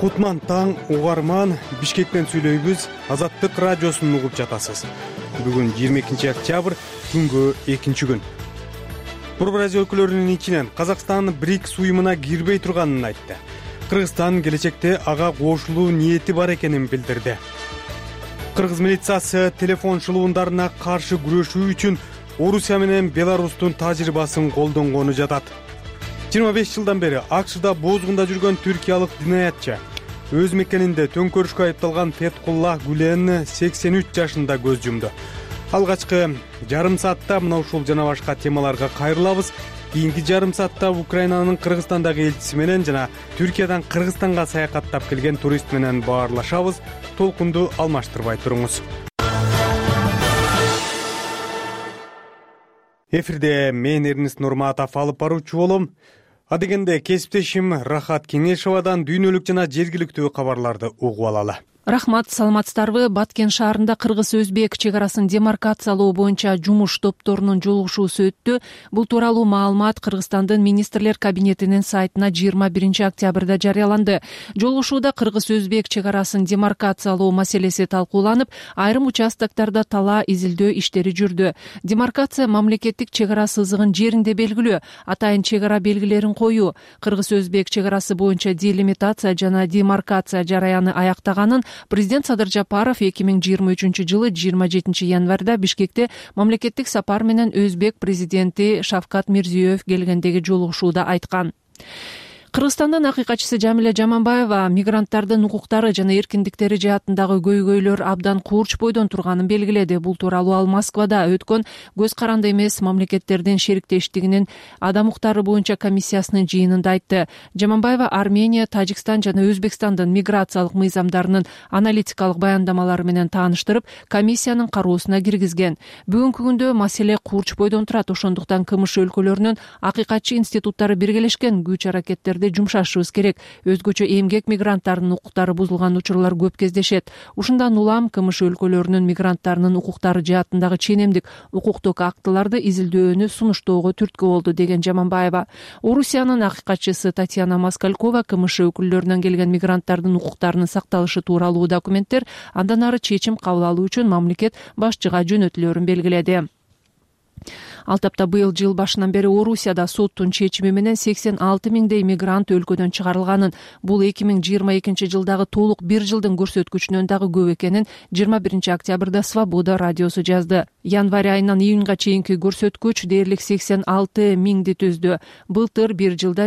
Кутман таң, угарман, Бишкектен сүйлөйбүз, Азаттык радиосун угуп жатасыз. Бүгүн 22 октябрь, күнгө 2 күн. Бурбразия өкүлөрүнүн ичинен Казакстан БРИКС уюмуна кирбей турганын айтты. Кыргызстан келечекте ага кошулуу ниети бар экенин билдирди. Кыргыз милициясы телефон шылуундарына каршы күрөшүү үчүн Орусия менен Беларустун тажрыйбасын колдонгону жатат. 25 жылдан бери АКШда бозгунда жүргөн түркиялык динаятчы өз мекенинде төңкөрүшкө айыпталган Фетхуллах Гүлен 83 жашында көз жумду. Алгачкы жарым саатта мына ушул жана башка темаларга кайрылабыз. Кийинки жарым саатта Украинанын Кыргызстандагы элчиси менен жана Түркиядан Кыргызстанга саякаттап келген турист менен баарлашабыз. Толкунду алмаштырбай туруңуз. Эфирде мен Эрнест Нурматов алып баруучу болом. Адегенде кесиптешим Рахат Кеңешовадан дүйнөлүк жана жергиликтүү кабарларды угуп алалы. Рахмат, саламатсыздарбы? Баткен шаарында кыргыз-өзбек чек арасын демаркациялоо боюнча жумуш топторунун жолугушуусу өттү. Бул тууралуу маалымат Кыргызстандын министрлер кабинетинин сайтына 21 октябрда жарыяланды. Жолугушууда кыргыз-өзбек чек арасын демаркациялоо маселеси талкууланып, айрым участоктарда талаа изилдөө иштери жүрдү. Демаркация мамлекеттик чек ара сызыгын жеринде белгилөө, атайын чек ара белгилерин коюу, кыргыз-өзбек чек арасы боюнча делимитация жана демаркация жараяны аяктаганын президент Садыр Жапаров 2023 жылы 27 январда Бишкекте мамлекеттик сапар менен Өзбек президенти Шавкат Мирзиёев келгендеги жолугушууда айткан. Кыргызстандын акыйкатчысы Жамиля Жаманбаева мигранттардын укуктары жана эркиндиктери жаатындагы көйгөйлөр абдан курч бойдон турганын белгиледи. Бул тууралуу ал Москвада өткөн көз каранды эмес мамлекеттердин шериктештигинин адам укуктары боюнча комиссиясынын жыйынында айтты. Жаманбаева Армения, Тажикстан жана Өзбекстандын миграциялык мыйзамдарынын аналитикалык баяндамалары менен тааныштырып, комиссиянын кароосуна киргизген. Бүгүнкү күндө маселе курч бойдон турат. Ошондуктан КМШ өлкөлөрүнүн акыйкатчы институттары биргелешкен күч аракеттерди жумшашыбыз керек. Өзгөчө эмгек мигранттарынын укуктары бузулган учурлар көп кездешет. Ушундан улам КМШ өлкөлөрүнүн мигранттарынын укуктары жаатындагы ченемдик укуктук актыларды изилдөөнү сунуштоого түрткү болду, деген Жаманбаева. Орусиянын акыйкатчысы Татьяна Москалькова КМШ өкүлдөрүнөн келген мигранттардын укуктарынын сакталышы тууралуу документтер андан ары чечим кабыл алуу үчүн мамлекет башчыга жөнөтүлөрүн белгиледи. Ал тапта быйыл жыл башынан бери Орусияда соттун чечими менен 86 миңдей мигрант өлкөдөн чыгарылганын, бул 2022 жылдагы толук бир жылдын көрсөткүчүнөн дагы көп экенин 21 октябрда Свобода радиосу жазды. Январь айынан июнга чейинки көрсөткүч дээрлик 86 миңди түздү. Былтыр бир жылда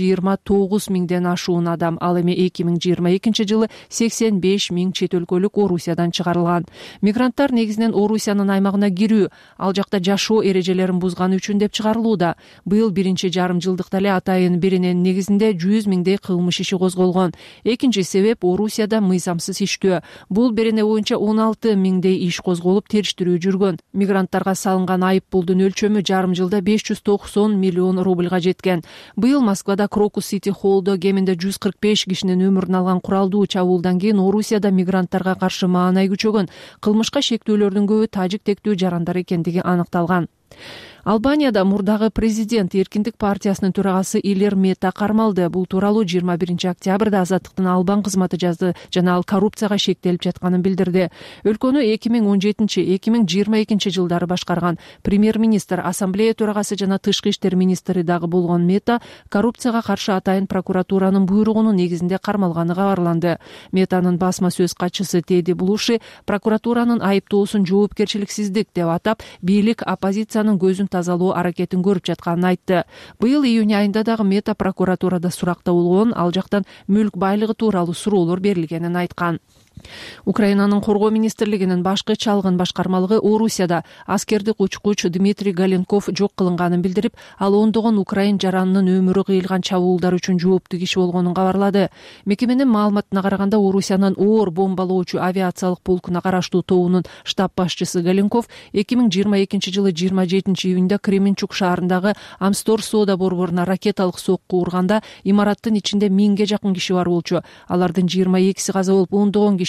129 миңден ашуун адам, ал эми 2022 жылы 85 миң чет өлкөлүк Орусиядан чыгарылган. Мигранттар негизинен Орусиянын аймагына кирүү, ал жакта жашоо эрежелерин бузганы үчүн деп чыгарылууда. Быйыл биринчи жарым жылдыкта эле атайын биринин негизинде 100 миңдей кылмыш иши козголгон. Экинчи себеп Орусияда мыйзамсыз иштөө. Бул берене боюнча 16 миңдей иш козголуп териштирүү жүргөн. Мигранттарга салынган айып пулдун өлчөмү жарым жылда 590 миллион рубльга жеткен. Быйыл Москвада Крокус Сити Холлдо кеминде 145 кишинин өмүрүн алган куралдуу чабуулдан кийин Орусияда мигранттарга каршы маанай күчөгөн. Кылмышка шектүүлөрдүн көбү тажик тектүү жарандар экендиги аныкталган. Албанияда мурдагы президент Эркиндик партиясынын төрагасы Илер Мета кармалды. Бул тууралуу 21 октябрда Азаттыктын Албан кызматы жазды жана ал коррупцияга шектелип жатканын билдирди. Өлкөнү 2017-2022 жылдары башкарган премьер-министр, ассамблея төрагасы жана тышкы иштер министри дагы болгон Мета коррупцияга каршы атайын прокуратуранын буйругунун негизинде кармалганы кабарланды. Метанын басма сөз катчысы Теди Блуши прокуратуранын айыптоосун жоопкерчиликсиздик деп атап, бийлик оппозициянын көзүн тазалоо аракетин көрүп жатканын айтты. Быйыл июнь айында дагы Мета прокуратурада суракта болгон, ал жактан мүлк байлыгы тууралуу суроолор берилгенин айткан. Украинанын коргоо министрлигинин башкы чалгын башкармалыгы Орусияда аскердик учкуч Дмитрий Галенков жок кылынганын билдирип, ал ондогон украин жаранынын өмүрү кыйылган чабуулдар үчүн жооптуу киши болгонун кабарлады. Мекеменин маалыматына караганда, Орусиянын оор бомбалоочу авиациялык полкуна караштуу тобунун штаб башчысы Галенков 2022 жылы 27 июнда Кременчук шаарындагы Амстор соода борборуна ракеталык сокку урганда имараттын ичинде 1000ге жакын киши бар болчу. Алардын 22си каза болуп, ондогон киши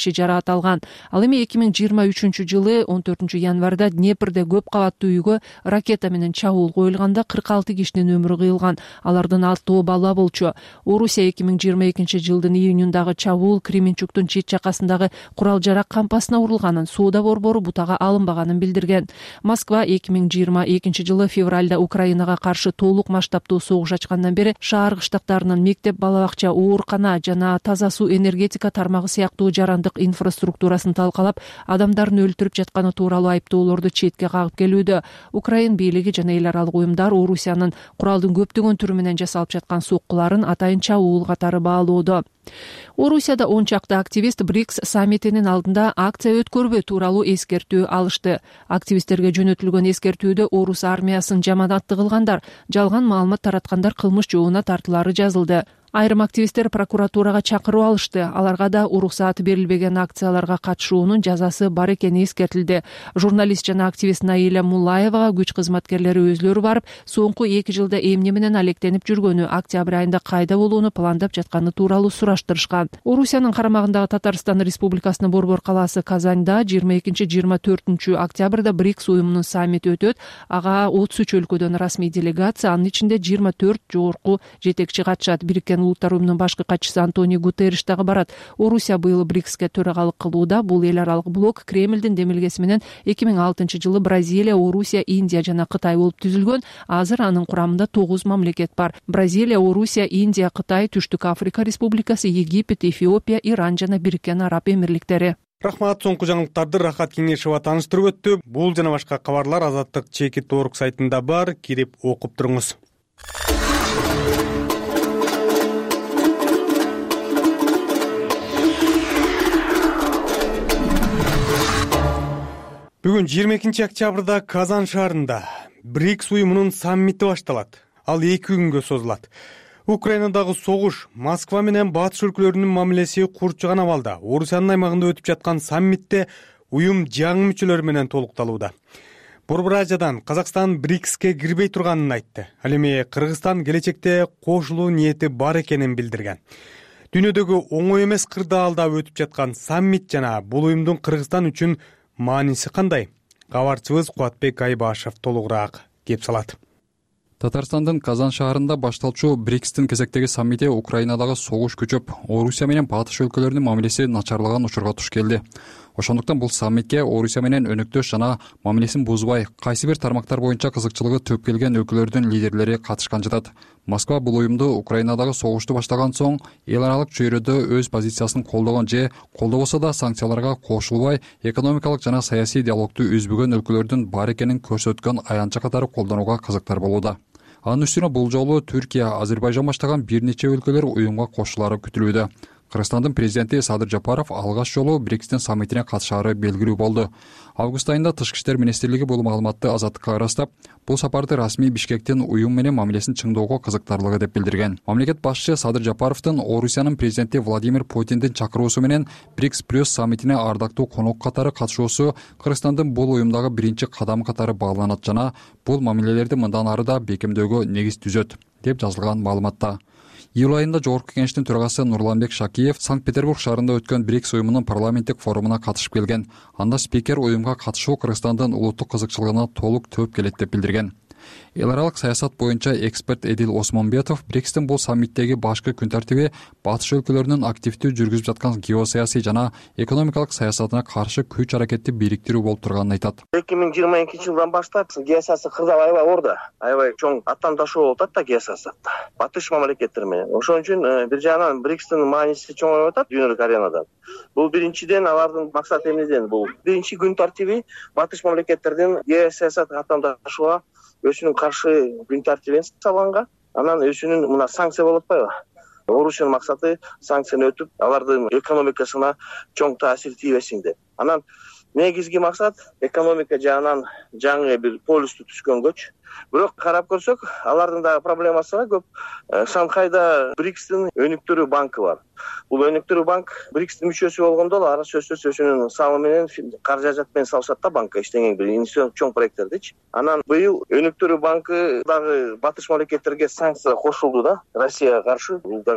иши жарааталган. Ал эми 2023-жылы 14 январда Днепрде көп кабаттуу үйгө ракета менен чабуул коюлганда 46 кишинин өмүрү кыйылган. Алардын 6 бала болчу. Орусия 2022-жылдын июнундагы чабуул Кременчуктун чет жакасындагы курал жарак кампасына урулганын, соода борбору бутага алынбаганын билдирген. Москва 2022-жылы февралда Украинага каршы толук масштабтуу согуш ачкандан бери шаар кыштактарынын мектеп, балабакча, оорукана жана таза суу, энергетика тармагы сыяктуу жарандык инфраструктурасын талкалап, адамдарын өлтүрүп жатканы тууралуу айыптоолорду четке кагып келүүдө. Украин бийлиги жана эл аралык уюмдар Орусиянын куралдын көптөгөн түрү менен жасалып жаткан соккуларын атайын чабуул катары баалоодо. Орусияда 10 чакты активист БРИКС саммитинин алдында акция өткөрбөө тууралуу эскертүү алышты. Активисттерге жөнөтүлгөн эскертүүдө орус армиясын жаманатты кылгандар, жалган маалымат тараткандар кылмыш жообуна тартылары жазылды. Айрым активисттер прокуратурага чакыруу алышты. Аларга да уруксааты берилбеген акцияларга катышуунун жазасы бар экени эскертилди. Журналист жана активист Наиля Муллаевага күч кызматкерлери өзлөрү барып, соңку 2 жылда эмне менен алектенип жүргөнү, октябрь айында кайда болууну пландап жатканы тууралуу сураштырышкан. Орусиянын карамагындагы Татарстан Республикасынын борбор калаасы Казанда 22-24 октябрда БРИКС уюмунун саммити өтөт. Ага 33 өлкөдөн расмий делегация, анын ичинде 24 жогорку жетекчи катышат. Бириккен Улуттар уюмунун башкы катчысы Антонио Гутерриш дагы барат. Орусия быйыл БРИКСке төрагалык кылууда. Бул эл аралык блок Кремлдин демилгеси менен 2006-жылы Бразилия, Орусия, Индия жана Кытай болуп түзүлгөн. Азыр анын курамында 9 мамлекет бар. Бразилия, Орусия, Индия, Кытай, Түштүк Африка Республикасы, Египет, Эфиопия, Иран жана Бириккен Араб Эмирликтери. Рахмат, соңку жаңылыктарды Рахат Кеңешова тааныштырып өттү. Бул жана башка кабарлар Азаттык Чекит.org сайтында бар, кирип окуп туруңуз. Бүгүн 22 октябрда Казан шаарында БРИКС уюмунун саммити башталат. Ал 2 күнгө созулат. Украинадагы согуш, Москва менен батыш өлкөлөрүнүн мамилеси курчуган абалда Орусиянын аймагында өтүп жаткан саммитте уюм жаңы мүчөлөр менен толукталууда. Борбор Азиядан Казакстан БРИКСке кирбей турганын айтты. Ал эми Кыргызстан келечекте кошулуу ниети бар экенин билдирген. Дүйнөдөгү оңой эмес кырдаалда өтүп жаткан саммит жана бул уюмдун Кыргызстан үчүн мааниси кандай? Кабарчыбыз Кубатбек Айбашев толугураак кеп салат. Татарстандын Казан шаарында башталчу БРИКСтин кезектеги саммити Украинадагы согуш күчөп, Орусия менен батыш өлкөлөрүнүн мамилеси начарлаган учурга туш келди. Ошондуктан бул саммитке Орусия менен өнөктөш жана мамилесин бузбай, кайсы бир тармактар боюнча кызыкчылыгы төп келген өлкөлөрдүн лидерлери катышкан жатат. Москва бул уюмду Украинадагы согушту баштаган соң эл аралык чөйрөдө өз позициясын колдогон же колдобосо да санкцияларга кошулбай, экономикалык жана саясий диалогду үзбөгөн өлкөлөрдүн бар экенин көрсөткөн аянтча катары колдонууга кызыктар болууда. Анын үстүнө бул жолу Түркия, Азербайжан баштаган бир нече өлкөлөр уюмга кошулары күтүлүүдө. Кыргызстандын президенти Садыр Жапаров алгач жолу БРИКСтин саммитине катышаары белгилүү болду. Август айында Тышкы иштер министрлиги бул маалыматты Азаттыкка ырастап, бул сапарды расмий Бишкектин уюм менен мамилесин чыңдоого кызыктарлыгы деп билдирген. Мамлекет башчысы Садыр Жапаровдун Орусиянын президенти Владимир Путиндин чакыруусу менен БРИКС плюс саммитине ардактуу конок катары катышуусу Кыргызстандын бул уюмдагы биринчи кадам катары бааланат жана бул мамилелерди мындан ары да бекемдөөгө негиз түзөт, деп жазылган маалыматта. Июль айында Жогорку Кеңештин төрагасы Нурланбек Шакиев Санкт-Петербург шаарында өткөн БРИКС уюмунун парламенттик форумуна катышып келген. Анда спикер уюмга катышуу Кыргызстандын улуттук кызыкчылыгына толук төөп келет деп билдирген. Эл аралык саясат боюнча эксперт Эдил Осмонбетов БРИКСтин бул саммиттеги башкы күн тартиби батыш өлкөлөрүнүн активдүү жүргүзүп жаткан геосаясий жана экономикалык саясатына каршы күч аракетти бириктирүү болуп турганын айтат. 2022-жылдан баштап геосаясий кырдаал аябай орду, аябай чоң аттандашуу болуп атат да геосаясатта. Батыш мамлекеттер менен. Ошон үчүн бир жагынан БРИКСтин мааниси чоңоюп атат дүйнөлүк аренада. Бул биринчиден алардын максаты эмнеден? Бул биринчи күн тартиби батыш мамлекеттердин геосаясат аттандашууга өзүнүн каршы күн тартибин салганга, анан өзүнүн мына санкция болуп атпайбы? Орусиянын максаты санкцияны өтүп, алардын экономикасына чоң таасир тийбесин деп. Анан негизги максат экономика жагынан жаңы бир полюсту түзгөнгөчү. Бирок карап көрсөк, алардын дагы проблемасы бар көп. Шанхайда БРИКСтин өнүктүрүү банкы бар. Бул өнүктүрүү банк БРИКСтин мүчөсү болгондо ара сөзсүз өзүнүн салымы менен каражат менен салышат да банкка иштеген бир инвестицион чоң проекттердичи. Анан быйыл өнүктүрүү банкы дагы батыш мамлекеттерге санкция кошулду да, Россияга каршы. Бул дагы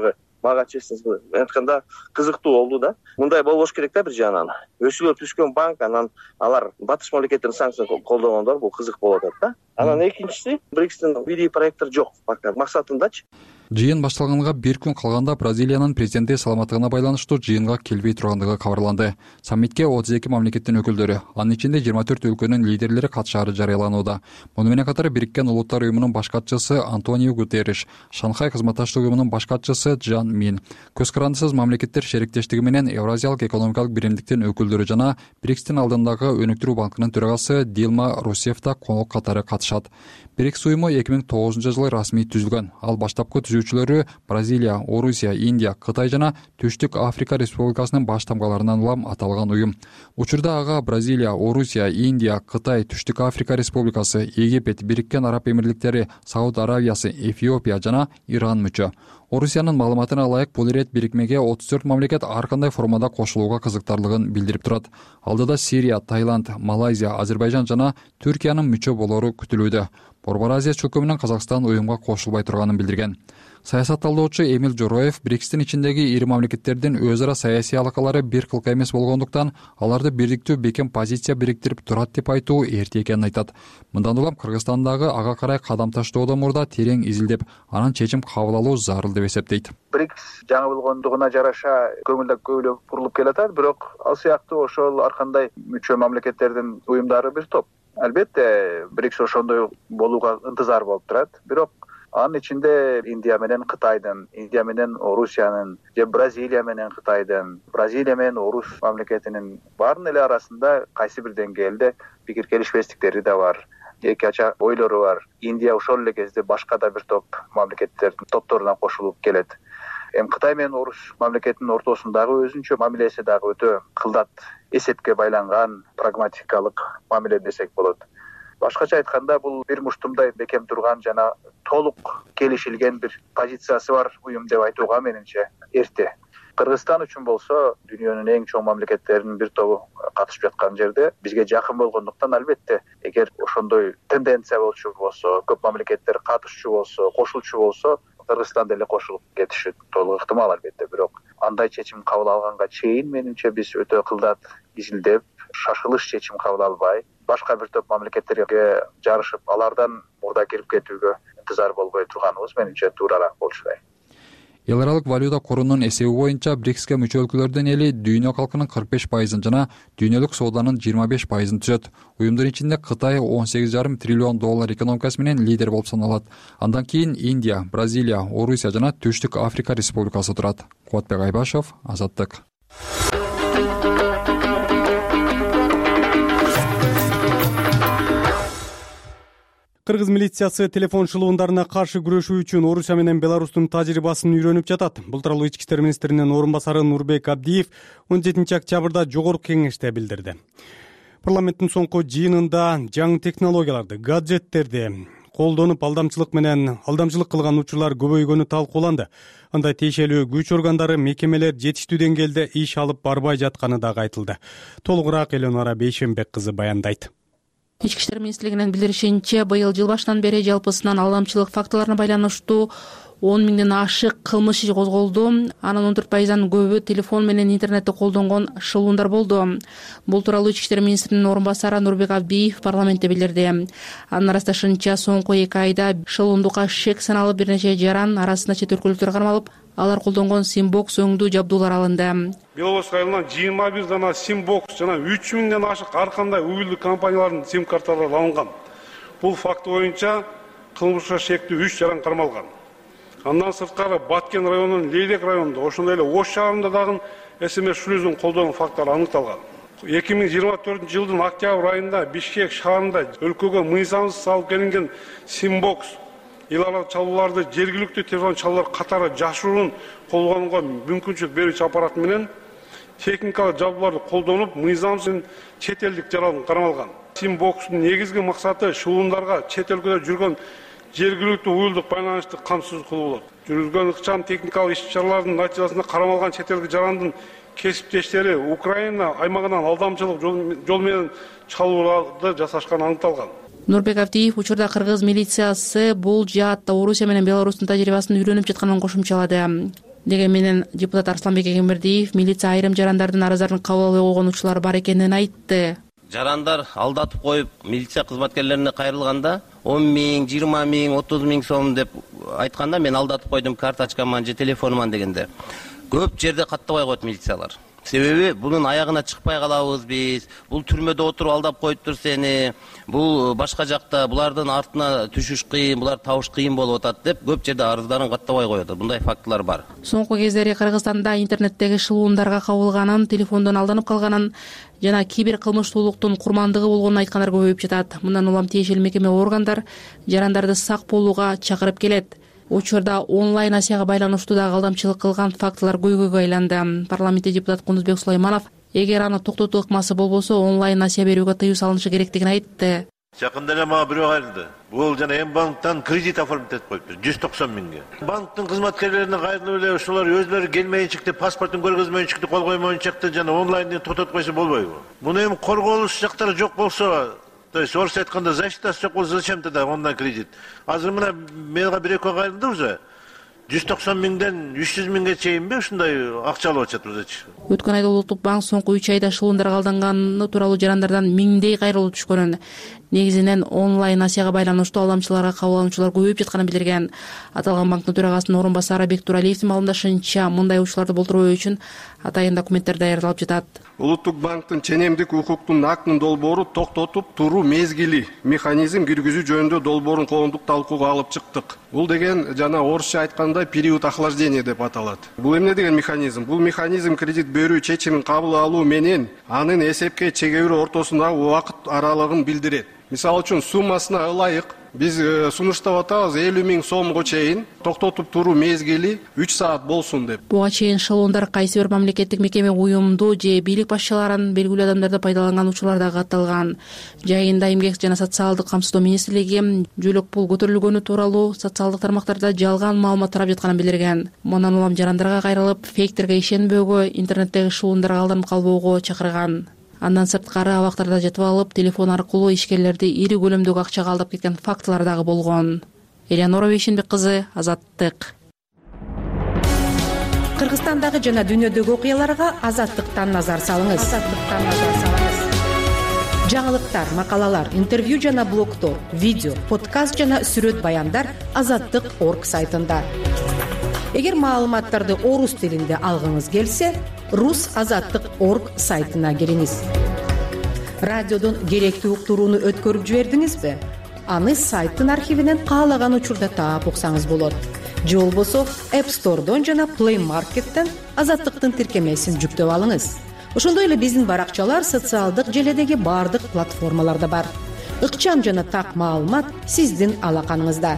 мага честно айтканда кызыктуу болду да. Мындай болбош керек да, бир жагынан өсүлүп түшкөн банк, анан алар батыш мамлекеттердин санкциясын колдогондор, бул кызык болуп атат да. Анан экинчиси, БРИКСтин видео проекттер жок максатындачы. Жыйын башталганга бир күн калганда Бразилиянын президенти саламаттыгына байланыштуу жыйынга келбей тургандыгы кабарланды. Саммитке 32 мамлекеттин өкүлдөрү, анын ичинде 24 өлкөнүн лидерлери катышаары жарыяланууда. Муну менен катар Бириккен Улуттар уюмунун баш катчысы Антонио Гутерриш, Шанхай кызматташтык уюмунун баш катчысы Джан Мин, көз карандысыз мамлекеттер шериктештиги менен Евразиялык экономикалык биримдиктин өкүлдөрү жана БРИКСтин алдындагы өнүктүрүү банкынын төрагасы Дилма Русеф да конок катары катышат. БРИКС уюму 2009-жылы расмий түзүлгөн. Ал баштапкы түзүүчүлөрү Бразилия, Орусия, Индия, Кытай жана Түштүк Африка Республикасынын баш тамгаларынан улам аталган уюм. Учурда ага Бразилия, Орусия, Индия, Кытай, Түштүк Африка Республикасы, Египет, Бириккен Араб Эмирликтери, Сауд Аравиясы, Эфиопия жана Иран мүчө. Орусиянын маалыматына ылайык, бул ирет бирикмеге 34 мамлекет ар кандай формада кошулууга кызыктарлыгын билдирип турат. Алдыда Сирия, Таиланд, Малайзия, Азербайжан жана Түркиянын мүчө болору күтүлүүдө. Борбор Азия чөлкөмү менен Казакстан уюмга кошулбай турганын билдирген. Саясат талдоочу Эмил Жороев БРИКСтин ичиндеги ири мамлекеттердин өз ара саясий алакалары бир кылка эмес болгондуктан аларды бирдиктүү бекем позиция бириктирип турат деп айтуу эрте экенин айтат. Мындан улам Кыргызстандагы ага карай кадам таштоодон мурда терең изилдеп, анан чечим кабыл алуу зарыл деп эсептейт. БРИКС жаңы болгондугуна жараша көңүлдөр көбүрөөк бурулуп келатат, бирок ал сыяктуу ошол ар кандай мүчө мамлекеттердин уюмдары бир топ. Албетте БРИКС ошондой болууга ынтызар болуп турат, бирок анын ичинде Индия менен Кытайдын, Индия менен Орусиянын, же Бразилия менен Кытайдын, Бразилия менен Орус мамлекетинин баарынын эле арасында кайсы бир деңгээлде пикир келишпестиктери да бар, эки ача ойлору бар. Индия ошол эле кезде башка да бир топ мамлекеттердин топторуна кошулуп келет. Кытай менен Орус мамлекетинин ортосундагы өзүнчө мамилеси дагы өтө кылдат, эсепке байланган, прагматикалык мамиле десек болот. Башкача айтканда, бул бир муштумдай бекем турган жана толук келишилген бир позициясы бар уюм деп айтууга менимче эрте. Кыргызстан үчүн болсо, дүйнөнүн эң чоң мамлекеттеринин бир тобу катышып жаткан жерде бизге жакын болгондуктан, албетте, эгер ошондой тенденция болчу болсо, көп мамлекеттер катышчу болсо, кошулчу болсо, Кыргызстан деле кошулуп кетиши толук ыктымал, албетте. Бирок андай чечим кабыл алганга чейин менимче биз өтө кылдат изилдеп, шашылыш чечим кабыл албай, башка бир топ мамлекеттерге жарышып, алардан мурда кирип кетүүгө ынтызар болбой турганыбыз менимче туурараак болчудай. Эл аралык валюта корунун эсеби боюнча БРИКСке мүчө өлкөлөрдүн эли дүйнө калкынын 45% жана дүйнөлүк сооданын 25% түзөт. Уюмдун ичинде Кытай 18,5 триллион доллар экономикасы менен лидер болуп саналат. Андан кийин Индия, Бразилия, Орусия жана Түштүк Африка Республикасы турат. Кубатбек Айбашев, Азаттык. Кыргыз милициясы телефон шылуундарына каршы күрөшүү үчүн Орусия менен Беларустун тажрыйбасын үйрөнүп жатат. Бул тууралуу Ички иштер министринин орун басары Нурбек Абдиев 17 октябрда жогорку кеңеште билдирди. Парламенттин соңку жыйынында жаңы технологияларды, гаджеттерди колдонуп алдамчылык кылган учурлар көбөйгөнү талкууланды. Андай тиешелүү күч органдары, мекемелер жетиштүү деңгээлде иш алып барбай жатканы дагы айтылды. Толугураак Элеонора Бейшенбек кызы баяндайт. Ички иштер министрлигинин билдиришинче, быйыл жыл башынан бери жалпысынан алдамчылык фактыларына байланыштуу 10 миңден ашык кылмыш иши козголду. Анын 14%-дан көбү телефон менен интернетти колдонгон шылуундар болду. Бул тууралуу Ички иштер министринин орун басары Нурбек Абдиев парламентте билдирди. Анын ырасташынча, соңку 2 айда шылуундукка шек саналып бир нече жаран арасында чет өлкөлүктөр кармалып, алар колдонгон симбокс өңдүү жабдуулар алынды. Беловоз айылынан 21 дана симбокс жана 3 миңден ашык ар кандай мобилдик компаниялардын сим карталары алынган. Бул факты боюнча кылмышка шектүү 3 жаран кармалган. Андан сырткары Баткен районунун Лейлек районунда, ошондой эле Ош шаарында дагы СМС шлюзун колдонуу фактылары аныкталган. 2024 жылдын октябрь айында Бишкек шаарында өлкөгө мыйзамсыз салып келинген симбокс эл аралык чалууларды жергиликтүү телефон чалуулар катары жашыруун колдонууга мүмкүнчүлүк берүүчү аппарат менен техникалык жабдууларды колдонуп, мыйзамсыз чет элдик жаран кармалган. Симбокстун негизги максаты шылуундарга чет өлкөдө жүргөн жергиликтүү уюлдук байланышты камсыз кылуу болот. Жүргүзгөн ыкчам техникалык иш-чаралардын натыйжасында кармалган чет элдик жарандын кесиптештери Украина аймагынан алдамчылык жол менен чалууларды жасашканы аныкталган. Нурбек Абдиев учурда кыргыз милициясы бул жаатта Орусия менен Беларустун тажрыйбасын үйрөнүп жатканын кошумчалады. деген менен депутат Арсланбек Эгембердиев милиция айрым жарандардын арыздарын кабыл албай койгон учурлар бар экенин айтты. Жарандар алдатып коюп милиция кызматкерлерине кайрылганда 10 миң, 20 миң, 30 миң сом деп айтканда мен алдатып койдум, карточкаман же телефонуман дегенде көп жерде каттабай коет милициялар. Себеби bunun аягына чыкпай калабыз биз. Бул түрмөдө отуруп алдап коюптур сени. Бул башка жакта булардын артына түшүш кыйын, булар табыш кыйын болуп атат деп көп жерде арыздарын каттабай коет. Мындай фактылар бар. Соңку кездери Кыргызстанда интернеттеги шылуундарга кабылганын, телефондон алданып калганын жана кибер кылмыштуулуктун курмандыгы болгонун айткандар көбөйүп жатат. Мындан улам тиешелүү мекеме органдар жарандарды сак болууга чакырып келет. Учурда онлайн насияга байланыштуу дагы алдамчылык кылган фактылар көйгөйгө айланды. Парламентте депутат Кунузбек Сулайманов эгер аны токтотуу ыкмасы болбосо онлайн насия берүүгө тыюу салынышы керектигин айтты. Жакында эле мага бирөө кайрылды. Бул жана М-банктан кредит оформить этип коюптур 190 миңге. Банктын кызматкерлерине кайрылып эле ошолор өзлөрү келмейинчикти, паспортун көргөзмөйүнчүктү кол коймоюнчукты жана онлайнды токтотуп койсо болбойбу? Муну эми корголуш жактары жок болсо, то есть орусча айтканда защитасы жок болсо зачем тогда онлайн кредит? Азыр мына мага бир-экөө кайрылды уже. 190 миңден 300 миңге чейинби ушундай акча алып атышат өзүчү. Өткөн айда Улуттук банк соңку 3 айда шылуундарга алданганы тууралуу жарандардан миңдей кайрылуу түшкөнүн, негизинен онлайн насияга байланыштуу алдамчыларга кабыл алуучулар көбөйүп жатканын билдирген. Аталган банктын төрагасынын орун басары Бек Туралиевдин маалымдашынча, мындай учурларды болтурбоо үчүн атайын документтер даярдалып жатат. Улуттук банктын ченемдик укуктун актын долбоору токтотуп туруу мезгили механизм киргизүү жөнүндө долбоорун коомдук талкууга алып чыктык. Бул деген жана орусча айтканда период охлаждения деп аталат. Бул эмне деген механизм? Бул механизм кредит берүү чечимин кабыл алуу менен анын эсепке чегерүү ортосундагы убакыт аралыгын билдирет. Мисалы үчүн суммасына ылайык биз сунуштап атабыз 50 миң сомго чейин токтотуп туруу мезгили 3 саат болсун деп. Буга чейин шылуундар кайсы бир мамлекеттик мекеме, уюмду же бийлик башчыларын белгилүү адамдарды пайдаланган учурлар дагы катталган. Жайында эмгек жана социалдык камсыздоо министрлиги жөлөк пул көтөрүлгөнү тууралуу социалдык тармактарда жалган маалымат тарап жатканын билдирген. Мындан улам жарандарга кайрылып, фейктерге ишенбөөгө, интернеттеги шылуундарга алданып калбоого чакырган. Андан сырткары абактарда жатып алып, телефон аркылуу ишкерлерди ири көлөмдөгү акчага алдап кеткен фактылар дагы болгон. Элеонора Бейшенбек кызы, Азаттык. Кыргызстандагы жана дүйнөдөгү окуяларга Азаттыктан назар салыңыз. Жаңылыктар, макалалар, интервью жана блогтор, видео, подкаст жана сүрөт баяндар Азаттык.орг сайтында. Эгер маалыматтарды орус тилинде алгыңыз келсе, rus.azattik.org сайтына кириңиз. Радиодон керектүү уктурууну өткөрүп жибердиңизби? Аны сайттын архивинен каалаган учурда таап уксаңыз болот. Же болбосо App Store'дон жана Play Market'тен Азаттыктын тиркемесин жүктөп алыңыз. Ошондой эле биздин баракчалар социалдык желедеги бардык платформаларда бар. Ыкчам жана так маалымат сиздин алаканыңызда.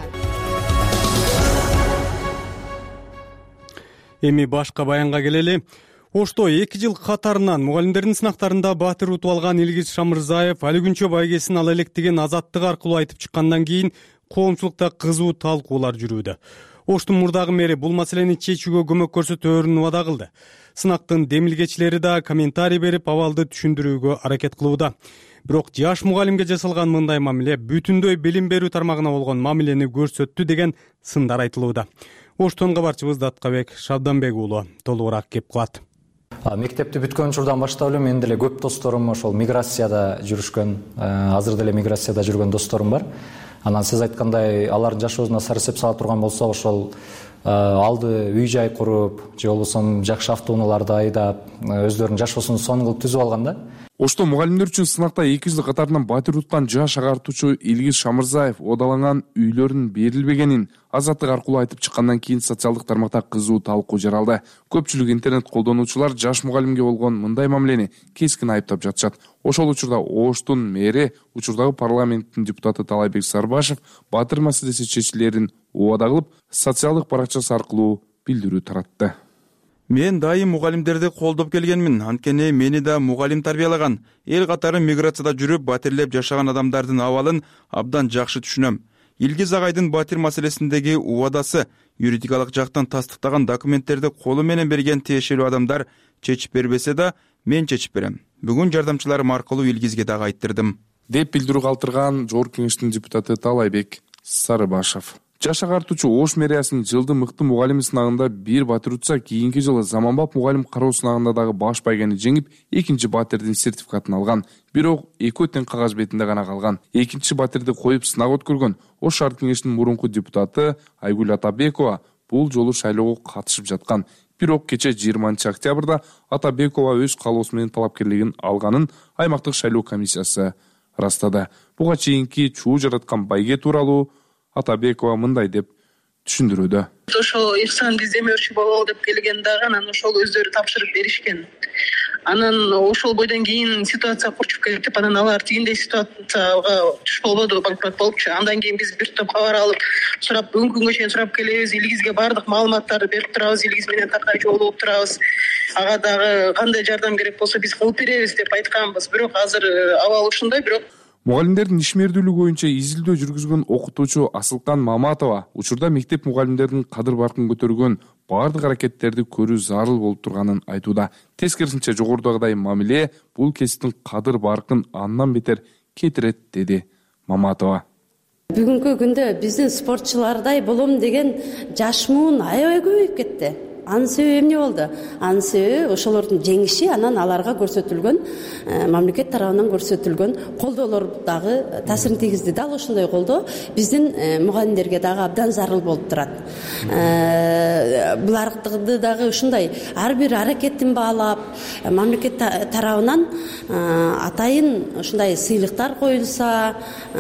Эми башка баянга келели. Ошто 2 жыл катарынан мугалимдердин сынактарында баатыр утуп алган Илгиз Шамырзаев али күнчө байгесин ала электигин Азаттык аркылуу айтып чыккандан кийин коомчулукта кызуу талкуулар жүрүүдө. Оштун мурдагы мэри бул маселени чечүүгө көмөк көрсөтөөрүн убада кылды. Сынактын демилгечилери да комментарий берип, абалды түшүндүрүүгө аракет кылууда. Бирок жаш мугалимге жасалган мындай мамиле бүтүндөй билим берүү тармагына болгон мамилени көрсөттү деген сындар айтылууда. Оштон кабарчыбыз Даткабек Шабданбек уулу толугураак кеп кылат. Мектепти бүткөн учурдан баштап эле менин деле көп досторум ошол миграцияда жүрүшкөн, азыр деле миграцияда жүргөн досторум бар. Анан сиз айткандай алардын жашоосуна сар эсеп сала турган болсо, ошол алды үй-жай куруп, же болбосо жакшы автоунааларды айдап, өздөрүнүн жашоосун сонун кылып түзүп алган да. Ошто мугалимдер үчүн сынакта 2 жыл катарынан баатыр уткан жаш агартуучу Илгиз Шамырзаев оодаланган үйлөрүн берилбегенин Азаттык аркылуу айтып чыккандан кийин социалдык тармакта кызуу талкуу жаралды. Көпчүлүк интернет колдонуучулар жаш мугалимге болгон мындай мамилени кескин айыптап жатышат. Ошол учурда Оштун мэри, учурдагы парламенттин депутаты Талайбек Сарбашев баатыр маселеси чечилерин убада кылып, социалдык баракчасы аркылуу билдирүү таратты. Мен дайым мугалимдерди колдоп келгенмин, анткени мени да мугалим тарбиялаган. Эл катары миграцияда жүрүп, батирлеп жашаган адамдардын абалын абдан жакшы түшүнөм. Илгиз агайдын батир маселесиндеги убадасы, юридикалык жактан тастыктаган документтерди колу менен берген тиешелүү адамдар чечип бербесе да, мен чечип берем. Бүгүн жардамчыларым аркылуу Илгизге дагы айттырдым, деп билдирүү калтырган Жогорку Кеңештин депутаты Талайбек Сарбашев. Жаш агартуучу Ош мэриясынын жылдын мыкты мугалими сынагында бир батир утса, кийинки жылы заманбап мугалим кароо сынагында дагы баш байгени жеңип, экинчи батирдин сертификатын алган. Бирок экөө тең кагаз бетинде гана калган. Экинчи батирди коюп сынак өткөргөн Ош шаар кеңешинин мурунку депутаты Айгүл Атабекова бул жолу шайлоого катышып жаткан. Бирок кече 20 октябрда Атабекова өз каалоосу менен талапкерлигин алганын аймактык шайлоо комиссиясы ырастады. Буга чейинки чуу жараткан байге тууралуу Атабекова мындай деп түшүндүрүүдө. Ошол Ихсан издемөөрчү болобу деп келген дагы анан ошол өздөрү тапшырып беришкен. Анан ошол бойдон кийин ситуация курчуп кетип, анан алар тигиндей ситуацияга туш болбоду, банкрот болупчу. Андан кийин биз бир топ кабар алып, сурап, бүгүнкү күнгө чейин сурап келебиз, илигизге бардык маалыматтарды берип турабыз, илигиз менен такай жолугуп турабыз. Ага дагы кандай жардам керек болсо биз кылып беребиз деп айтканбыз. Бирок азыр абал ушундай, бирок Мугалимдердин ишмердүүлүгү боюнча изилдөө жүргүзгөн окутуучу Асылкан Маматова учурда мектеп мугалимдеринин кадыр-баркын көтөргөн бардык аракеттерди көрүү зарыл болуп турганын айтууда. Тескерисинче жогорудагыдай мамиле бул кесиптин кадыр-баркын андан бетер кетирет, деди Маматова. Бүгүнкү күндө биздин спортчулардай болом деген жаш муун аябай көбөйүп кетти. Анын себеби эмне болду? Анын себеби ошолордун жеңиши, анан аларга көрсөтүлгөн мамлекет тарабынан көрсөтүлгөн колдоолор дагы таасирин тийгизди. Дал ошондой колдоо биздин мугалимдерге дагы абдан зарыл болуп турат. Буларды дагы ушундай ар бир аракетин баалап, мамлекет тарабынан атайын ушундай сыйлыктар коюлса,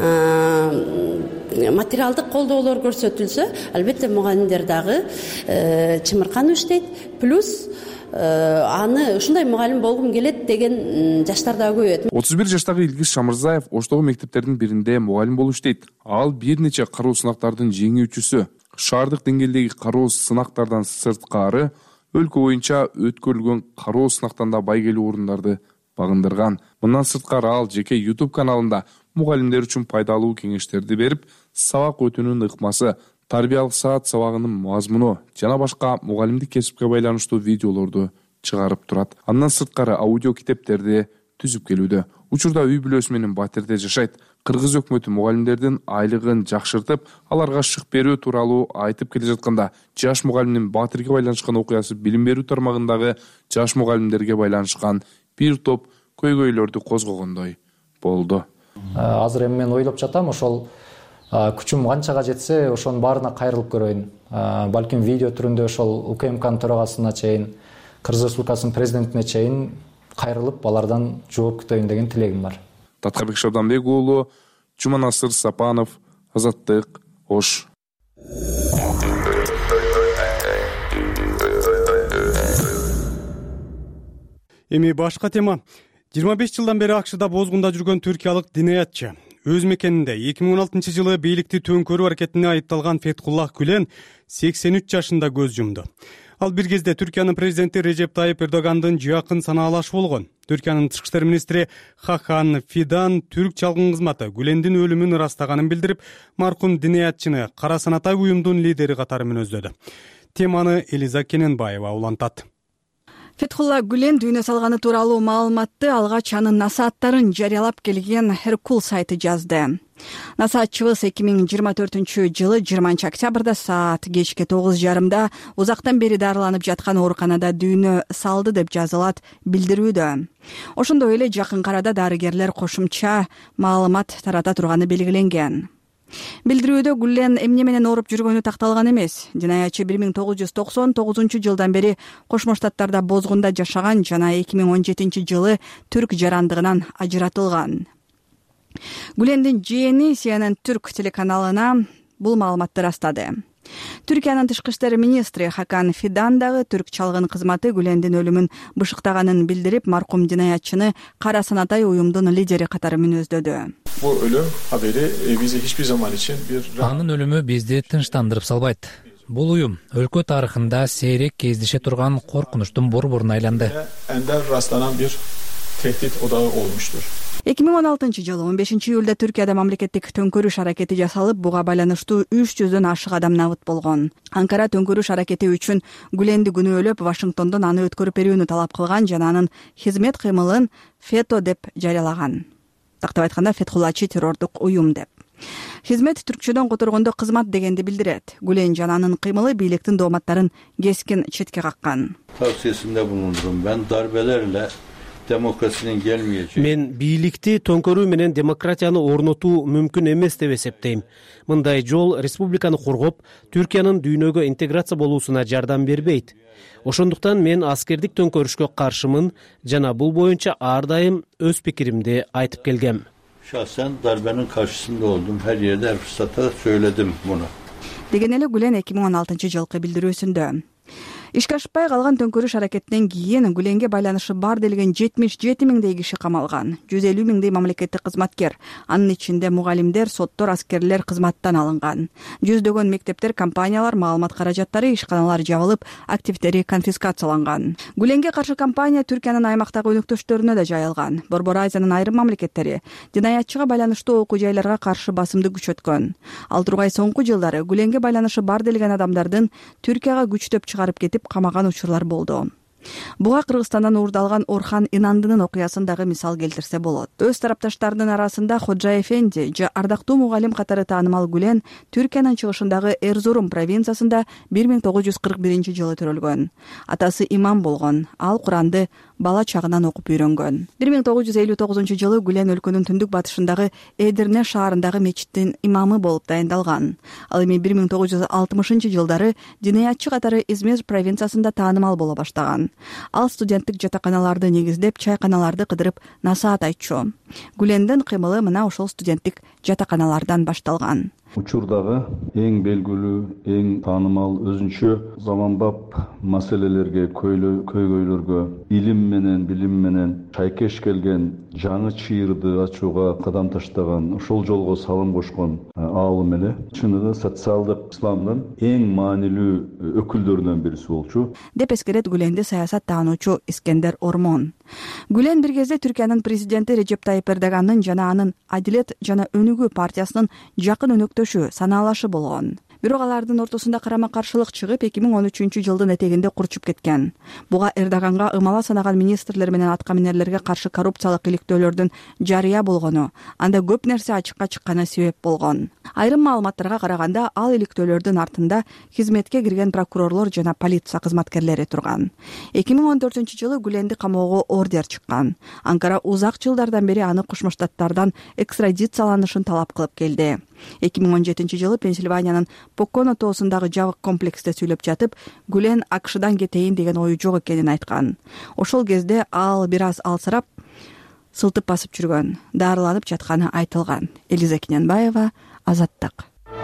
материалдык колдоолор көрсөтүлсө, албетте мугалимдер дагы чымырканып иштейт. Плюс аны ушундай мугалим болгум келет деген жаштар дагы көбөйөт. 31 жаштагы Илгиз Шамырзаев Оштогу мектептердин биринде мугалим болуп иштейт. Ал бир нече кароо сынактардын жеңүүчүсү. Шаардык деңгээлдеги кароо сынактардан сырткары өлкө боюнча өткөрүлгөн кароо сынактан да байгелүү орундарды багындырган. Мындан сырткары ал жеке YouTube каналында мугалимдер үчүн пайдалуу кеңештерди берип, сабак өтүүнүн ыкмасы, тарбиялык саат сабагынын мазмуну жана башка мугалимдик кесипке байланыштуу видеолорду чыгарып турат. Андан сырткары аудио китептерди түзүп келүүдө. Учурда үй бүлөсү менен батирде жашайт. Кыргыз өкмөтү мугалимдердин айлыгын жакшыртып, аларга шык берүү тууралуу айтып келе жатканда, жаш мугалимдин батирге байланышкан окуясы билим берүү тармагындагы жаш мугалимдерге байланышкан бир топ көйгөйлөрдү козгогондой болду. Азыр эми мен ойлоп жатам, ошол күчүм канчага жетсе, ошонун баарына кайрылып көрөйүн. Балким видео түрүндө ошол УКМКнын төрагасына чейин, Кыргыз Республикасынын президентине чейин кайрылып, алардан жооп күтөйүн деген тилегим бар. Таткабек Шабданбек уулу, Жуманасыр Сапанов, Азаттык, Ош. Эми башка тема. 25 жылдан бери АКШда бозгунда жүргөн түркиялык динаятчы өз мекенинде 2016 жылы бийликти төңкөрүү аракетине айыпталган Фетхуллах Гүлен 83 жашында көз жумду. Ал бир кезде Түркиянын президенти Режеп Тайып Эрдогандын жакын санаалашы болгон. Түркиянын тышкы иштер министри Хакан Фидан түрк чалгын кызматы Гүлендин өлүмүн ырастаганын билдирип, маркум динаятчыны кара санатай уюмдун лидери катары мүнөздөдү. Теманы Элиза Кененбаева улантат. Фетхуллах Гүлен дүйнө салганы тууралуу маалыматты алгач анын насааттарын жарыялап келген Herkul сайты жазды. Насаатчыбыз 2024 жылы 20 октябрда саат кечки 9:30 узактан бери дарыланып жаткан ооруканада дүйнө салды деп жазылат билдирүүдө. Ошондой эле жакын арада дарыгерлер кошумча маалымат тарата турганы белгиленген. Билдирүүдө Гүлен эмне менен ооруп жүргөнү такталган эмес. Динаятчы 1999 жылдан бери Кошмо Штаттарда бозгунда жашаган жана 2017 жылы түрк жарандыгынан ажыратылган. Гүлендин жээни CNN Түрк телеканалына бул маалыматты растады. Түркиянын тышкы иштер министри Хакан Фидан дагы түрк чалгын кызматы Гүлендин өлүмүн бышыктаганын билдирип, маркум динаятчыны кара санатай уюмдун лидери катары мүнөздөдү. Bu ölüm haberi bizi hiçbir zaman için Анын өлүмү бизди тынчтандырып салбайт. Бул уюм өлкө тарыхында сейрек кездеше турган коркунучтун борборуна айланды. Ender rastlanan bir tehdit odağı olmuştur. 2016 жылы 15 июлда Түркияда мамлекеттик төңкөрүш аракети жасалып, буга байланыштуу 300дөн ашык адам набыт болгон. Анкара төңкөрүш аракети үчүн Гүленди күнөөлөп, Вашингтондон аны өткөрүп берүүнү талап кылган жана анын хизмет кыймылын фето деп жарыялаган. Тактап айтканда, Фетхуллачы террордук уюм деп. Хизмет түркчөдөн которгондо кызмат дегенди билдирет. Гүлен Жананын кыймылы бийликтин дооматтарын кескин четке каккан. Tavsiyesinde bulundum. Ben darbelerle demokrasinin gelmeyeceği. Мен бийликти төңкөрүү менен демократияны орнотуу мүмкүн эмес деп эсептейм. Мындай жол республиканы коргоп, Түркиянын дүйнөгө интеграция болуусуна жардам бербейт. Ошондуктан мен аскердик төңкөрүшкө каршымын жана бул боюнча ар дайым өз пикиримди айтып келгем. Şahsen darbenin karşısında oldum. Her yerde her fırsatta söyledim bunu. Деген эле Гүлен 2016-жылкы билдирүүсүндө. Ишке ашпай калган төңкөрүш аракетинен кийин Гүленге байланышы бар делген 77 миңдей киши камалган. 150 миңдей мамлекеттик кызматкер, анын ичинде мугалимдер, соттор, аскерлер кызматтан алынган. Жүздөгөн мектептер, компаниялар, маалымат каражаттары, ишканалар жабылып, активдери конфискацияланган. Гүленге каршы кампания Түркиянын аймактагы өнөктөштөрүнө да жайылган. Борбор Азиянын айрым мамлекеттери динаятчыга байланыштуу окуу жайларга каршы басымды күчөткөн. Ал тургай соңку жылдары Гүленге байланышы бар делген адамдардын Түркияга күчтөп чыгарып кетип камаган учурлар болду. Буга Кыргызстандан уурдалган Орхан Инандынын окуясын дагы мисал келтирсе болот. Өз тарапташтарынын арасында Ходжа Эфенди же ардактуу мугалим катары таанымал Гүлен Түркиянын чыгышындагы Эрзурум провинциясында 1941-жылы төрөлгөн. Атасы имам болгон. Ал Куранды бала чагынан окуп үйрөнгөн. 1959-жылы Гүлен өлкөнүн түндүк батышындагы Эдирне шаарындагы мечиттин имамы болуп дайындалган. Ал эми 1960-жылдары динаятчы катары Измир провинциясында таанымал боло баштаган. Ал студенттик жатаканаларды негиздеп, чайканаларды кыдырып насаат айтчу. Гүлендин кыймылы мына ошол студенттик жатаканалардан башталган. Учурдагы эң белгилүү, эң таанымал өзүнчө заманбап маселелерге, көйгөйлөргө илим менен, билим менен чайкеш келген, жаңы чыйырды ачууга кадам таштаган, ошол жолго салым кошкон аалым эле. Чынында социалдык исламдын эң маанилүү өкүлдөрүнөн бириси болчу. Деп эскерет Гүленди саясат таануучу Искендер Ормон. Гүлен бир кезде Түркиянын президенти Режеп Тайип Эрдоганын жана анын Адилет жана Өнүгүү партиясынын жакын өнөктөшү, санаалашы болгон. Бирок алардын ортосунда карама-каршылык чыгып, 2013-жылдын этегинде курчуп кеткен. Буга Эрдоганга ымала санаган министрлер менен аткаминерлерге каршы коррупциялык иликтөөлөрдүн жарыя болгону, анда көп нерсе ачыкка чыкканы себеп болгон. Айрым маалыматтарга караганда, ал иликтөөлөрдүн артында хизметке кирген прокурорлор жана полиция кызматкерлери турган. 2014-жылы Гүленди камоого ордер чыккан. Анкара узак жылдардан бери аны Кошмо Штаттардан экстрадицияланышын талап кылып келди. 2017-жылы Пенсильваниянын Поконо тоосундагы жабык комплексте сүйлөп жатып, Гүлен АКШдан кетейин деген ою жок экенин айткан. Ошол кезде ал бир аз алсырап, сылтып басып жүргөн, дарыланып жатканы айтылган. Элиза Кененбаева, Азаттык.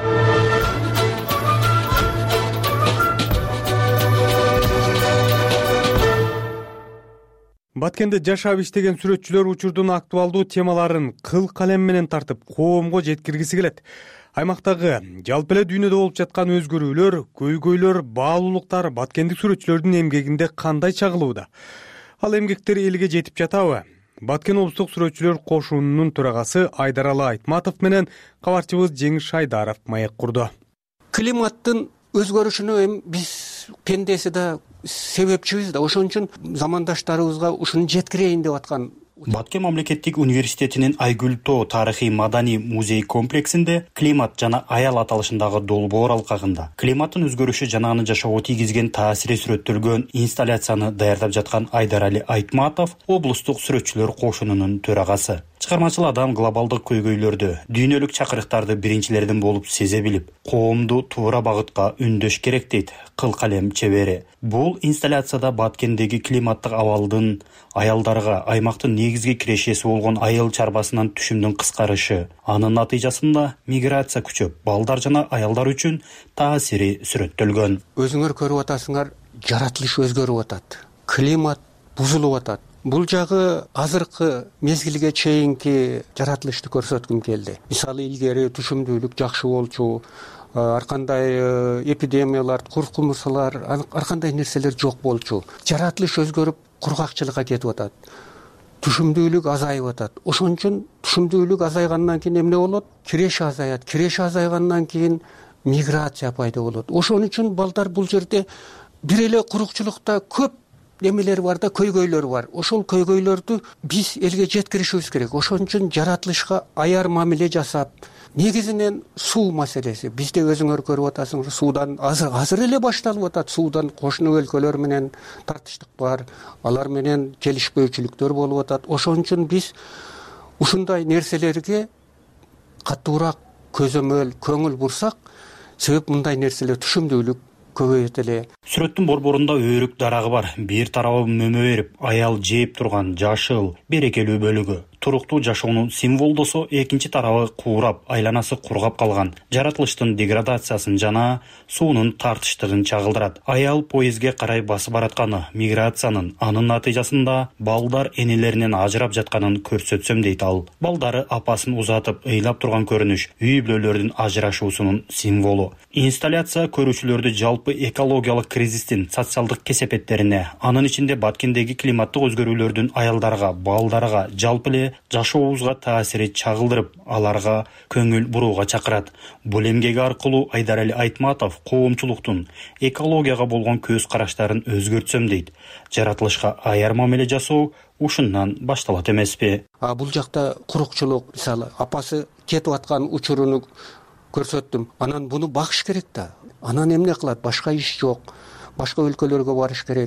Баткенде жашап иштеген сүрөтчүлөр учурдун актуалдуу темаларын кыл калем менен тартып коомго жеткиргиси келет. Аймактагы жалпы эле дүйнөдө болуп жаткан өзгөрүүлөр, көйгөйлөр, баалуулуктар баткендик сүрөтчүлөрдүн эмгегинде кандай чагылууда? Ал эмгектер элге жетип жатабы? Баткен облустук сүрөтчүлөр кошунунун төрагасы Айдаралы Айтматов менен кабарчыбыз Жеңиш Шайдаров маек курду. Климаттын өзгөрүшүнө эми биз пендеси да себепчибиз да, ошон үчүн замандаштарыбызга ушуну жеткирейин деп аткан. Баткен мамлекеттик университетинин Айгүл тоо тарыхый маданий музей комплексинде климат жана аял аталышындагы долбоор алкагында климаттын өзгөрүшү жана аны жашоого тийгизген таасири сүрөттөлгөн инсталляцияны даярдап жаткан Айдарали Айтматов облустук сүрөтчүлөр кошунунун төрагасы. Чыгармачыл адам глобалдык көйгөйлөрдү, дүйнөлүк чакырыктарды биринчилердин болуп сезе билип, коомду туура багытка үндөш керек дейт Кыл калем чебери. Бул инсталляцияда Баткендеги климаттык абалдын аялдарга аймактын негизги кирешеси болгон айыл чарбасынан түшүмдүн кыскарышы, анын натыйжасында миграция күчөп, балдар жана аялдар үчүн таасири сүрөттөлгөн. Өзүңөр көрүп атасыңар, жаратылыш өзгөрүп атат. Климат бузулуп атат. Бул жагы азыркы мезгилге чейинки жаратылышты көрсөткүм келди. Мисалы илгери түшүмдүүлүк жакшы болчу, ар кандай эпидемиялар, куркумусалар, ар кандай нерселер жок болчу. Жаратылыш өзгөрүп, кургакчылыкка кетип атат. Түшүмдүүлүк азайып атат. Ошон үчүн түшүмдүүлүк азайгандан кийин эмне болот? Киреше азаят. Киреше азайгандан кийин миграция пайда болот. Ошон үчүн балдар бул жерде бир эле курукчулукта көп немелер бар да, көйгөйлөр бар. Ошол көйгөйлөрдү биз элге жеткиришибиз керек. Ошон үчүн жаратылышка аяр мамиле жасап, негизинен суу маселеси. Бизде өзүңөр көрүп атасыңар, суудан азыр эле башталып атат. Суудан кошуна өлкөлөр менен тартыштык бар, алар менен келишпөөчүлүктөр болуп атат. Ошон үчүн биз ушундай нерселерге катуураак көзөмөл, көңүл бурсак, себеп мындай нерселер түшүмдүүлүк көбөйөт эле. Сүрөттүн борборунда өрүк дарагы бар. Бир тарабы мөмө берип, аял жээп турган жашыл, берекелүү бөлүгү. Туруктуу жашоонун символдосо, экинчи тарабы куурап, айланасы кургап калган. Жаратылыштын деградациясын жана суунун тартыштыгын чагылдырат. Аял поездге карай басып баратканы, миграциянын анын натыйжасында балдар энелеринен ажырап жатканын көрсөтсөм дейт ал. Балдары апасын узатып, ыйлап турган көрүнүш үй бүлөлөрдүн ажырашуусунун символу. Инсталляция көрүүчүлөрдү жалпы экологиялык кризистин социалдык кесепеттерине, анын ичинде Баткендеги климаттык өзгөрүүлөрдүн аялдарга, балдарга, жалпы эле жашообузга таасири чагылдырып, аларга көңүл бурууга чакырат. Бул эмгеги аркылуу Айдарали Айтматов коомчулуктун экологияга болгон көз караштарын өзгөртсөм дейт. Жаратылышка аяр мамиле жасоо ушундан башталат эмеспи? Бул жакта курукчулук, мисалы, апасы кетип аткан учуруну көрсөттүм. Анан буну багыш керек да. Анан эмне кылат? Башка иш жок. Башка өлкөлөргө барыш керек.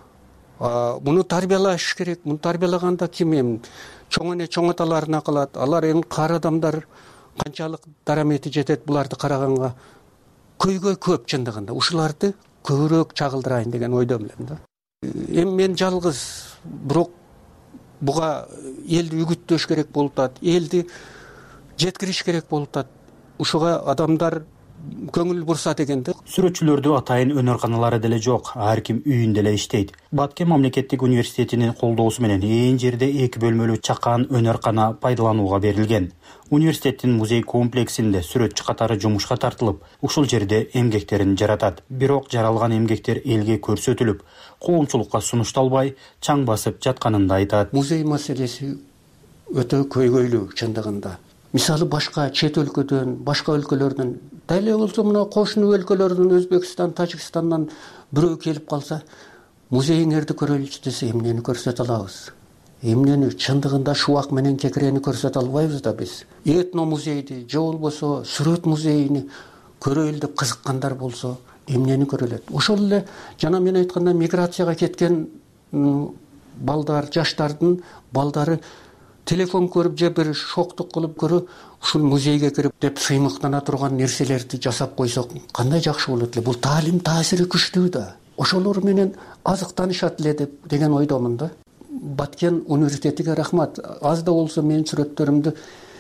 Муну тарбиялаш керек. Муну тарбиялаганда ким чоң эне чоң аталарына калат. Алар эми кар адамдар канчалык дарамети жетет буларды караганга. Көйгөй көп чындыгында. Ушуларды көбүрөөк чагылдырайын деген ойдомун да. Эми мен жалгыз, бирок буга элди үгүттөш керек болуп атат. Элди жеткириш керек болуп атат. Ушуга адамдар көңүл бурса дегенде. Сүрөтчүлөрдү атайын өнөр-каналары деле жок, ар ким үйүндө эле иштейт. Баткен мамлекеттик университетинин колдоосу менен ээн жерде 2 бөлмөлүү чакан өнөр-кана пайдаланууга берилген. Университеттин музей комплексинде сүрөтчү катары жумушка тартылып, ушул жерде эмгектерин жаратат. Бирок жаралган эмгектер элге көрсөтүлүп, коомчулукка сунушталбай, чаң басып жатканын да айтат. Музей маселеси өтө көйгөйлүү чындыгында. Мисалы башка чет өлкөдөн, башка өлкөлөрдөн, дайыле болсо мына кошуна өлкөлөрдөн, Өзбекстан, Тажикстандан бирөө келип калса, музейиңерди көрөлүчү десе, эмнени көрсөтө алабыз? Эмнени чындыгында шубак менен кекирени көрсөтө албайбыз да биз. Этно музейди, же болбосо сүрөт музейини көрөлү деп кызыккандар болсо, эмнени көрөлөт? Ошол эле жана мен айткандай миграцияга кеткен балдар, жаштардын балдары телефон көрүп же бир шоктук кылып көрүп, ушул музейге кирип деп сыймыктана турган нерселерди жасап койсок, кандай жакшы болот эле. Бул таалим таасири күчтүү да. Ошолор менен азыктанышат эле деген ойдомун да. Баткен университетиге рахмат. Аз да болсо менин сүрөттөрүмдү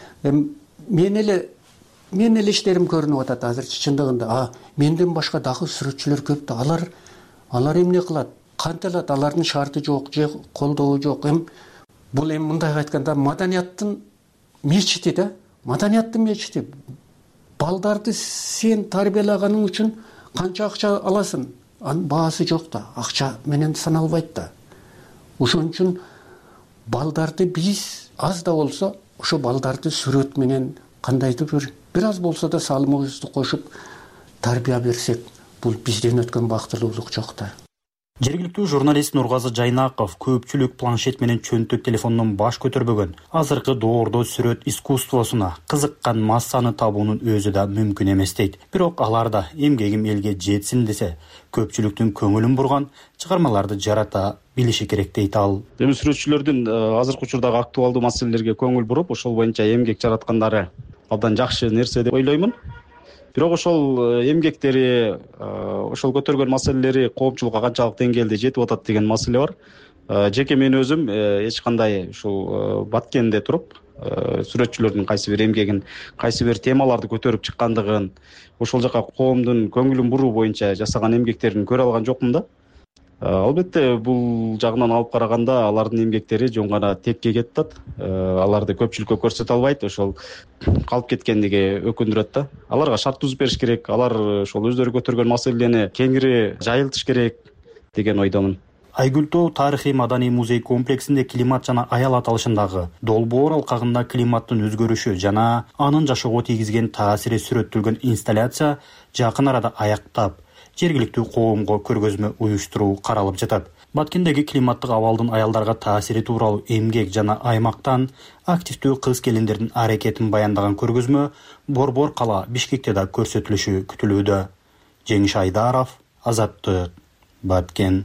мен эле иштерим көрүнүп атат азырчы чындыгында. Менден башка дагы сүрөтчүлөр көп да. Алар эмне кылат? Кантелат? Алардын шарты жок же колдоо жок. Бул эми мындайга айтканда маданияттын мечити да. Маданияттын мечити. Балдарды сен тарбиялаганың үчүн канча акча аласың? Анын баасы жок да. Акча менен саналбайт да. Ошон үчүн балдарды биз аз да болсо ошо балдарды сүрөт менен кандайдыр бир аз болсо да салымыбызды кошуп тарбия берсек, бул бизден өткөн бактылуулук жок да. Жергиликтүү журналист Нургазы Жайнаков көпчүлүк планшет менен чөнтөк телефондон баш көтөрбөгөн. Азыркы доордо сүрөт искусствосуна кызыккан массаны табуунун өзү да мүмкүн эмес дейт. Бирок алар да эмгегим элге жетсин десе, көпчүлүктүн көңүлүн бурган чыгармаларды жарата билиши керек дейт ал. Эми сүрөтчүлөрдүн азыркы учурдагы актуалдуу маселелерге көңүл буруп, ошол боюнча эмгек жараткандары абдан жакшы нерсе деп ойлоймун. Бирок ошол эмгектери, ошол көтөргөн маселелери коомчулукка канчалык деңгээлде жетип атат деген маселе бар. Жеке мен өзүм эч кандай ушул Баткенде туруп, сүрөтчүлөрдүн кайсы бир эмгегин, кайсы бир темаларды көтөрүп чыккандыгын, ошол жака коомдун көңүлүн буруу боюнча жасаган эмгектерин көрө алган жокмун да. Албетте бул жагынан алып караганда алардын эмгектери жөн гана текке кетип атат. Аларды көпчүлүккө көрсөтө албайт, ошол калып кеткендиги өкүндүрөт да. Аларга шарт түзүп бериш керек, алар ошол өздөрү көтөргөн маселени кеңири жайылтыш керек деген ойдомун. Айгүл-Тоо тарыхый маданий музей комплексинде климат жана аял аталышындагы долбоор алкагында климаттын өзгөрүшү жана анын жашоого тийгизген таасири сүрөттөлгөн инсталляция жакын арада аяктап, жергиликтүү коомго көргөзмө уюштуруу каралып жатат. Баткендеги климаттык абалдын аялдарга таасири тууралуу эмгек жана аймактан активдүү кыз келиндердин аракетин баяндаган көргөзмө Борбор кала Бишкекте да көрсөтүлүшү күтүлүүдө. Жеңиш Айдаров, Азаттык, Баткен.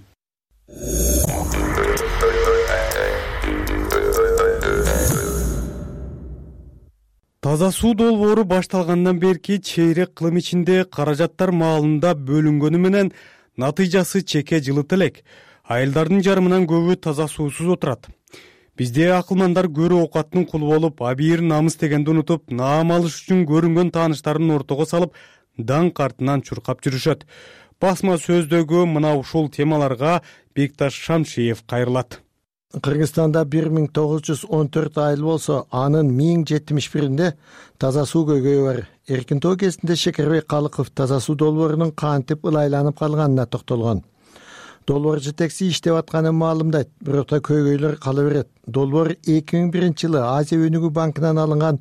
Таза суу долбоору башталгандан берки чейрек кылым ичинде каражаттар маалында бөлүнгөнү менен натыйжасы чекке жылыт элек. Айылдардын жарымынан көбү таза суусуз отурат. Бизде акылмандар көрө оокаттын кулу болуп, абийир намыс дегенди унутуп, наам алыш үчүн көрүнгөн тааныштарын ортого салып, даңк артынан чуркап жүрүшөт. Басма сөздөгү мына ушул темаларга Бекташ Шамшиев кайрылат. Кыргызстанда 1914 айыл болсо, анын 1071-inde таза суу көйгөйү бар. Эркин тоо кезинде Шекербек Калыков таза суу долбоорунун кантип ылайланып калганына токтолгон. Долбоор жетекчиси иштеп атканын маалымдайт, бирок да көйгөйлөр кала берет. Долбоор 2001-жылы Азия өнүгүү банкынан алынган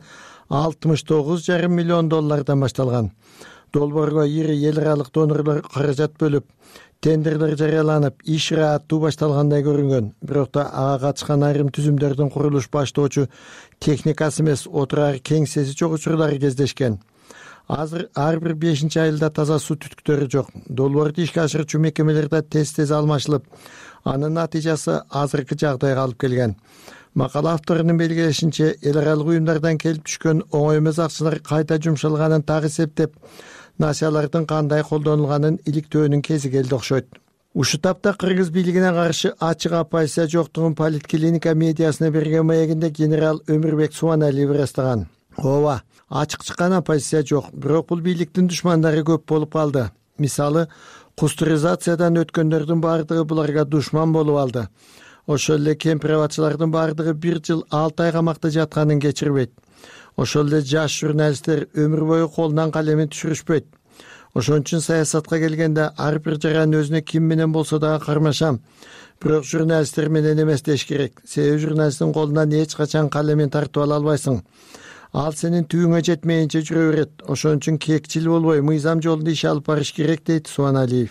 $69,5 миллион башталган. Долбоорго ири эл аралык донорлор каражат бөлүп, тендерлер жарыяланып, иш ырааттуу башталгандай көрүнгөн. Бирок да ага катышкан айрым түзүмдөрдүн курулуш баштоочу техникасы эмес, отурар кеңсеси жок учурлары кездешкен. Азыр ар бир 5-айылда таза суу түтүктөрү жок. Долбоорду ишке ашырчу мекемелерде тез алмашылып, анын натыйжасы азыркы жагдайга алып келген. Макала авторунун белгилешинче, эл аралык уюмдардан келип түшкөн оңой эмес акчалар кайта жумшалганын так эсептеп, насиялардын кандай колдонулганын иликтөөнүн кези келди окшойт. Ушу тапта кыргыз бийлигине каршы ачык оппозиция жоктугун Политклиника медиасына берген маегинде генерал Өмүрбек Субаналиев ырастаган. Ооба, ачык чыккан оппозиция жок, бирок бул бийликтин душмандары көп болуп калды. Мисалы, кустуризациядан өткөндөрдүн бардыгы буларга душман болуп алды. Ошол эле кемпир-абадчылардын бардыгы 1 жыл 6 ай камакта жатканын кечирбейт. Ошол эле жаш журналисттер өмүр бою колунан калемин түшүрүшпөйт. Ошон үчүн саясатка келгенде ар бир жаран өзүнө ким менен болсо дагы кармашам. Бирок журналисттер менен эмес деш керек. Себеби журналисттин колунан эч качан калемин тартып ала албайсың. Ал сенин түбүңө жетмейинче жүрө берет. Ошон үчүн кекчил болбой, мыйзам жолунда иш алып барыш керек, дейт Субаналиев.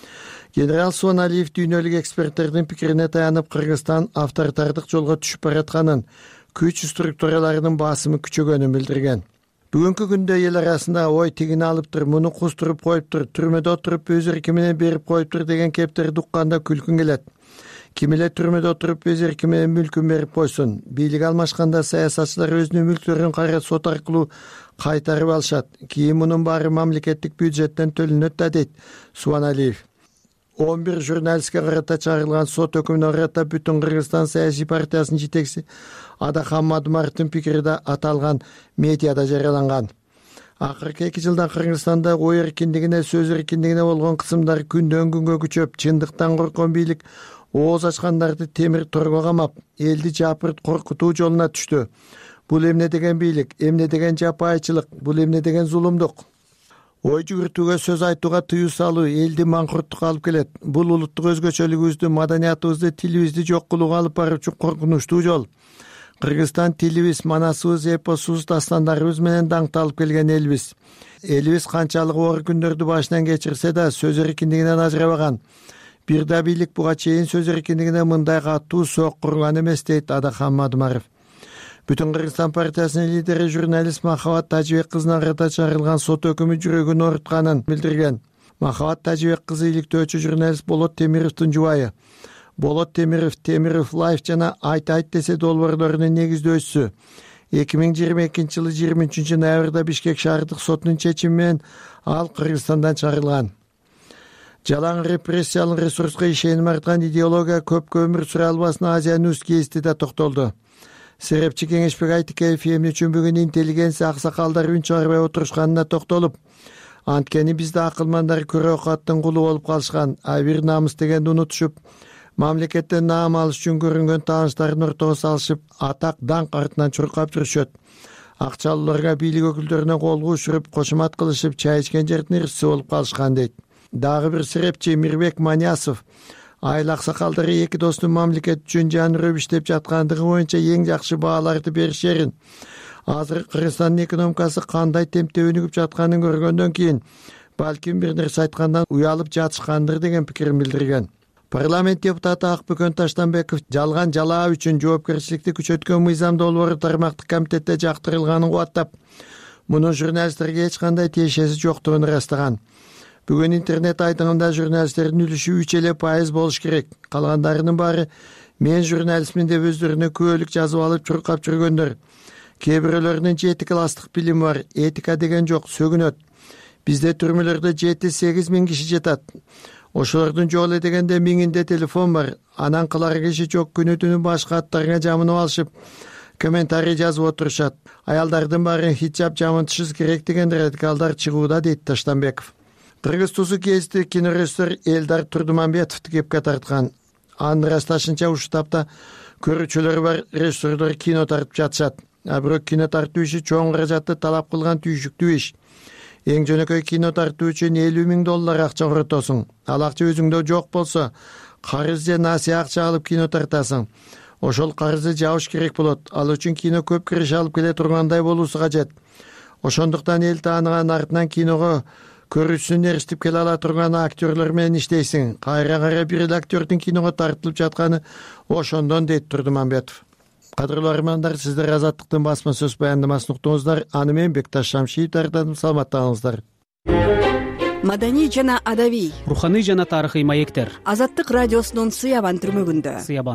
Генерал Субаналиев дүйнөлүк эксперттердин пикирине таянып, Кыргызстан авторитардык жолго түшүп баратканын, күч структураларынын басымы күчөгөнүн билдирген. Бүгүнкү күндө эл арасында ой тигини алыптыр, муну кустуруп коюптур, түрмөдө отуруп өз эрки менен берип коюптур деген кептерди укканда күлкүң келет. Ким эле түрмөдө отуруп өз эрки менен мүлкүн берип койсун. Бийлик алмашканда саясатчылар өзүнүн мүлктөрүн кайра сот аркылуу кайтарып алышат. Кийин мунун баары мамлекеттик бюджеттен төлөнөт да, дейт Субаналиев. 11 журналистке карата чыгарылган сот өкүмүнө карата Бүтүн Кыргызстан саясий партиясынын жетекчиси Адахан Мадумаровдун пикири да аталган медиада жарыяланган. Акыркы 2 жылда Кыргызстанда ой эркиндигине, сөз эркиндигине болгон кысымдар күндөн күнгө күчөп, чындыктан корккон бийлик ооз ачкандарды темир торго камап, элди жапырт коркутуу жолуна түштү. Бул эмне деген бийлик, эмне деген жапайчылык, бул эмне деген зулумдук? Ой жүгүртүүгө, сөз айтууга тыюу салуу элди маңкурттукка алып келет. Бул улуттук өзгөчөлүгүбүздү, маданиятыбызды, тилибизди жок кылууга алып баруучу коркунучтуу жол. Кыргызстан тилибиз, манасыбыз, эпосубуз, дастандарыбыз менен даңкталып келген элбиз. Элибиз канчалык оор күндөрдү башынан кечирсе да сөз эркиндигинен ажырабаган. Бир да бийлик буга чейин сөз эркиндигине мындай катуу соок курган эмес, дейт Адахан Мадумаров. Бүтүн Кыргызстан партиясынын лидери журналист Махабат Тажибек кызына карата чыгарылган сот өкүмү жүрөгүн оорутканын билдирген. Махабат Тажибек кызы иликтөөчү журналист Болот Темировдун жубайы. Болот Темиров, Темиров Лайф жана Айт десе долбоорлорунун негиздөөчүсү. 2022-жылы 23-ноябрда Бишкек шаардык сотунун чечими менен ал Кыргызстандан чыгарылган. Жалаң репрессиялык ресурска ишеним арткан идеология көпкө өмүр сүрө албасын Азия Ньюс гезити да токтолду. Серепчи Кеңешбек Айтыкеев эмне үчүн бүгүн интеллигенция аксакалдар үн чыгарбай отурушканына токтолуп, анткени бизде акылмандар көрө оокаттын кулу болуп калышкан, бир намыс дегенди унутушуп, мамлекеттен наам алыш үчүн көрүнгөн тааныштарын ортого салышып, атак даңк артынан чуркап жүрүшөт. Акчалууларга бийлик өкүлдөрүнө колго үшүрүп, кошумат кылышып, чай ичкен жердин ырчысы болуп калышкан, дейт. Дагы бир серепчи Мирбек Манясов айыл аксакалдары эки достун мамлекет үчүн жанырып иштеп жаткандыгы боюнча эң жакшы бааларды беришерин, азыр Кыргызстандын экономикасы кандай темпте өнүгүп жатканын көргөндөн кийин балким бир нерсе айткандан уялып жатышкандыр деген пикирин билдирген. Парламент депутаты Акбөкөн Таштанбеков жалган жалаа үчүн жоопкерчиликти күчөткөн мыйзам долбоору тармактык комитетте жактырылганын кубаттап, мунун журналисттерге эч кандай тиешеси жоктугун ырастаган. Бүгүн интернет айтымында журналисттердин үлүшү 3% болуш керек. Калгандарынын баары мен журналистмин деп өздөрүнө күбөлүк жазып алып чуркап жүргөндөр. Кээ бирөөлөрүнүн 7 класстык билими бар, этика деген жок, сөгүнөт. Бизде түрмөлөрдө 7-8 миң киши жатат. Ошолордун жок эле дегенде миңинде телефон бар. Анан кылар киши жок, күнү түнү башка аттарга жамынып алышып, комментарий жазып отурушат. Аялдардын баары хиджаб жамынтышыбыз керек деген радикалдар чыгууда, дейт Таштанбеков. Кыргыз Тусу гезити кинорежиссер Элдар Турдуманбетовду кепке тарткан. Анын ырасташынча ушул тапта көрүүчүлөрү бар режиссерлор кино тартып жатышат. А бирок кино тартуу иши чоң каражатты талап кылган түйшүктүү иш. Эң жөнөкөй кино тартуу үчүн $50,000 акча коротосуң. Ал акча өзүңдө жок болсо, карыз же насыя акча алып кино тартасың. Ошол карызды жабыш керек болот. Ал үчүн кино көп кириш алып келе тургандай болуусу кажет. Ошондуктан эл тааныган артынан киного көрүүчүсүн эрişтип келе ала турган актерлор менен иштейсиң. Кайра бир эле актердин киного тартылып жатканы ошондон, дейт Турдуманбетов. Кадырлуу армандар, сиздер Азаттыктын басма сөз баяндамасын уктуңуздар. Аны мен Бекташ Шамшиев даярдадым. Саламаттаңыздар. Маданий жана адабий, руханий жана тарыхый маектер. Азаттык радиосунун Сыябан түрмөгүндө.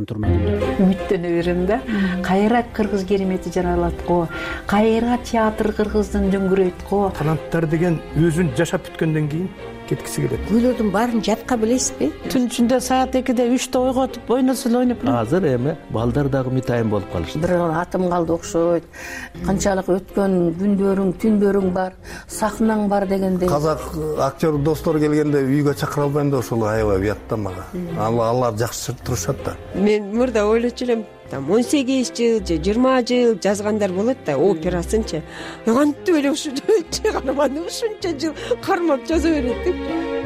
Үмүттөнө берем да. Кайра кыргыз керемети жаралат го. Кайра театр кыргыздын дөңгүрөйт го. Таланттар деген өзүн жашап бүткөндөн кийин кеткиси келет. Күйлөрдүн баарын жатка билесизби? Түн ичинде саат 2-де 3-те ойготуп, ойносо ойноп. Азыр эми балдар дагы мытайын болуп калышты. Бир атым калды окшойт. Канчалык өткөн күндөрүң, түндөрүң бар, сахнаң бар дегендей. Казак актер достор келгенде үйгө чакыра албайм да, ошол аябай уят да мага. Алар жакшы турушат да. Мен мурда ойлочу элем, 18 жыл же 20 жыл жазгандар болот да, операсынчы. Кантип эле ушунча карманы ушунча жыл кармап жаза берет деп.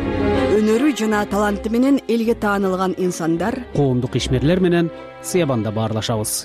Өнөрү жана таланты менен элге таанылган инсандар, Коомдук ишмерлер менен Сыябанда баарлашабыз.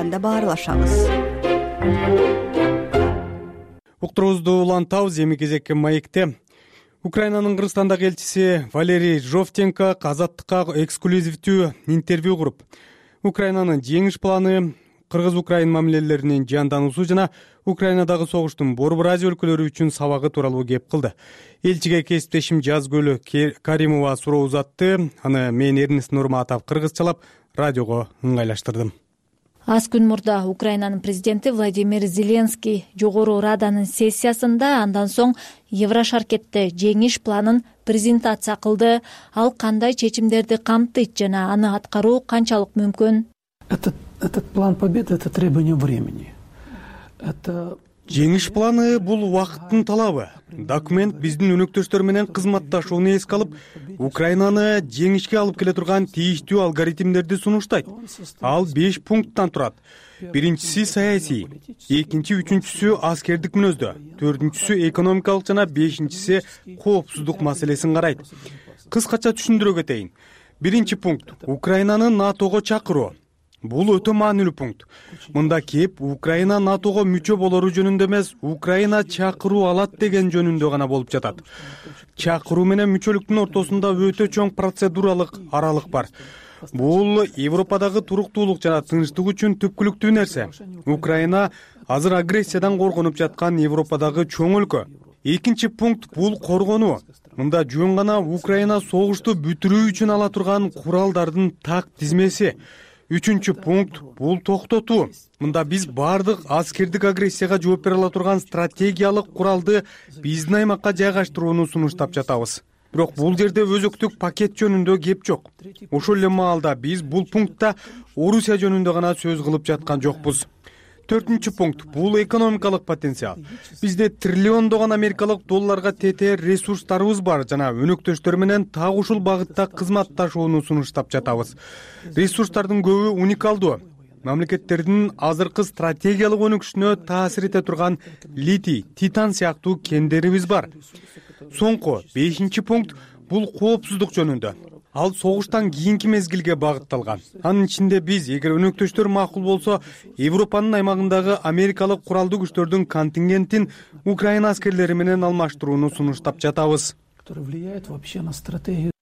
Уктуруубузду улантабыз. Эми кезекке маекте Украинанын Кыргызстандагы элчиси Валерий Жовтенко Азаттыкка эксклюзивдүү интервью куруп, Украинанын жеңиш планы, Кыргыз-Украин мамилелеринин жандоонусу жана Украинадагы согуштун борбор Азия өлкөлөрү үчүн сабагы тууралуу кеп кылды. Элчиге кесиптешим Жазгөлү Каримова суроо узатты. Аны мен Эрнест Нурматов кыргызчалап радиого ыңгайлаштырдым. Аз күн мурда Украинанын президенти Владимир Зеленский Жогору Раданын сессиясында андан соң Еврошаркетте жеңиш планын презентация кылды. Ал кандай чечимдерди камтыйт жана аны аткаруу канчалык мүмкүн? Этот план победы — это требование времени. Жеңиш планы бул убакыттын талабы. Документ биздин өнөктөштөр менен кызматташууну эске алып, Украинаны жеңишке алып келе турган тийиштүү алгоритмдерди сунуштайт. Ал 5 пункттан турат. Биринчиси саясий, экинчи, үчүнчүсү аскердик мүнөздө, төртүнчүсү экономикалык жана бешинчиси коопсуздук маселесин карайт. Кыскача түшүндүрө кетейин. Биринчи пункт — Украинаны НАТОго чакыруу. Бул өтө маанилүү пункт. Мында кеп Украина НАТОго мүчө болору жөнүндө эмес, Украина чакыруу алат деген жөнүндө гана болуп жатат. Чакыруу менен мүчөлүктүн ортосунда өтө чоң процедуралык аралык бар. Бул Европадагы туруктуулук жана тынчтык үчүн түпкүлүктүү нерсе. Украина азыр агрессиядан коргонуп жаткан Европадагы чоң өлкө. Экинчи пункт — бул коргонуу. Мында жөн гана Украина согушту бүтүрүү үчүн ала турган куралдардын так тизмеси. Үчүнчү пункт — бул токтотуу. Мында биз бардык аскердик агрессияга жооп бере ала турган стратегиялык куралды биздин аймакка жайгаштырууну сунуштап жатабыз. Бирок бул жерде өзөктүк пакет жөнүндө кеп жок. Ошол эле маалда биз бул пунктта Орусия жөнүндө гана сөз кылып жаткан жокпуз. Төртүнчү пункт — бул экономикалык потенциал. Бизде триллиондогон америкалык долларга тетер ресурстарыбыз бар жана өнөктөштөр менен так ушул багытта кызматташууну сунуштап жатабыз. Ресурстардын көбү уникалдуу. Мамлекеттердин азыркы стратегиялык өнүгүшүнө таасир эте турган литий, титан сыяктуу кендерибиз бар. Соңку 5-чи пункт — бул коопсуздук жөнүндө. Ал согуштан кийинки мезгилге багытталган. Анын ичинде биз, эгер өнөктөштөр макул болсо, Европанын аймагындагы америкалык куралдуу күчтөрдүн контингентин Украина аскерлери менен алмаштырууну сунуштап жатабыз.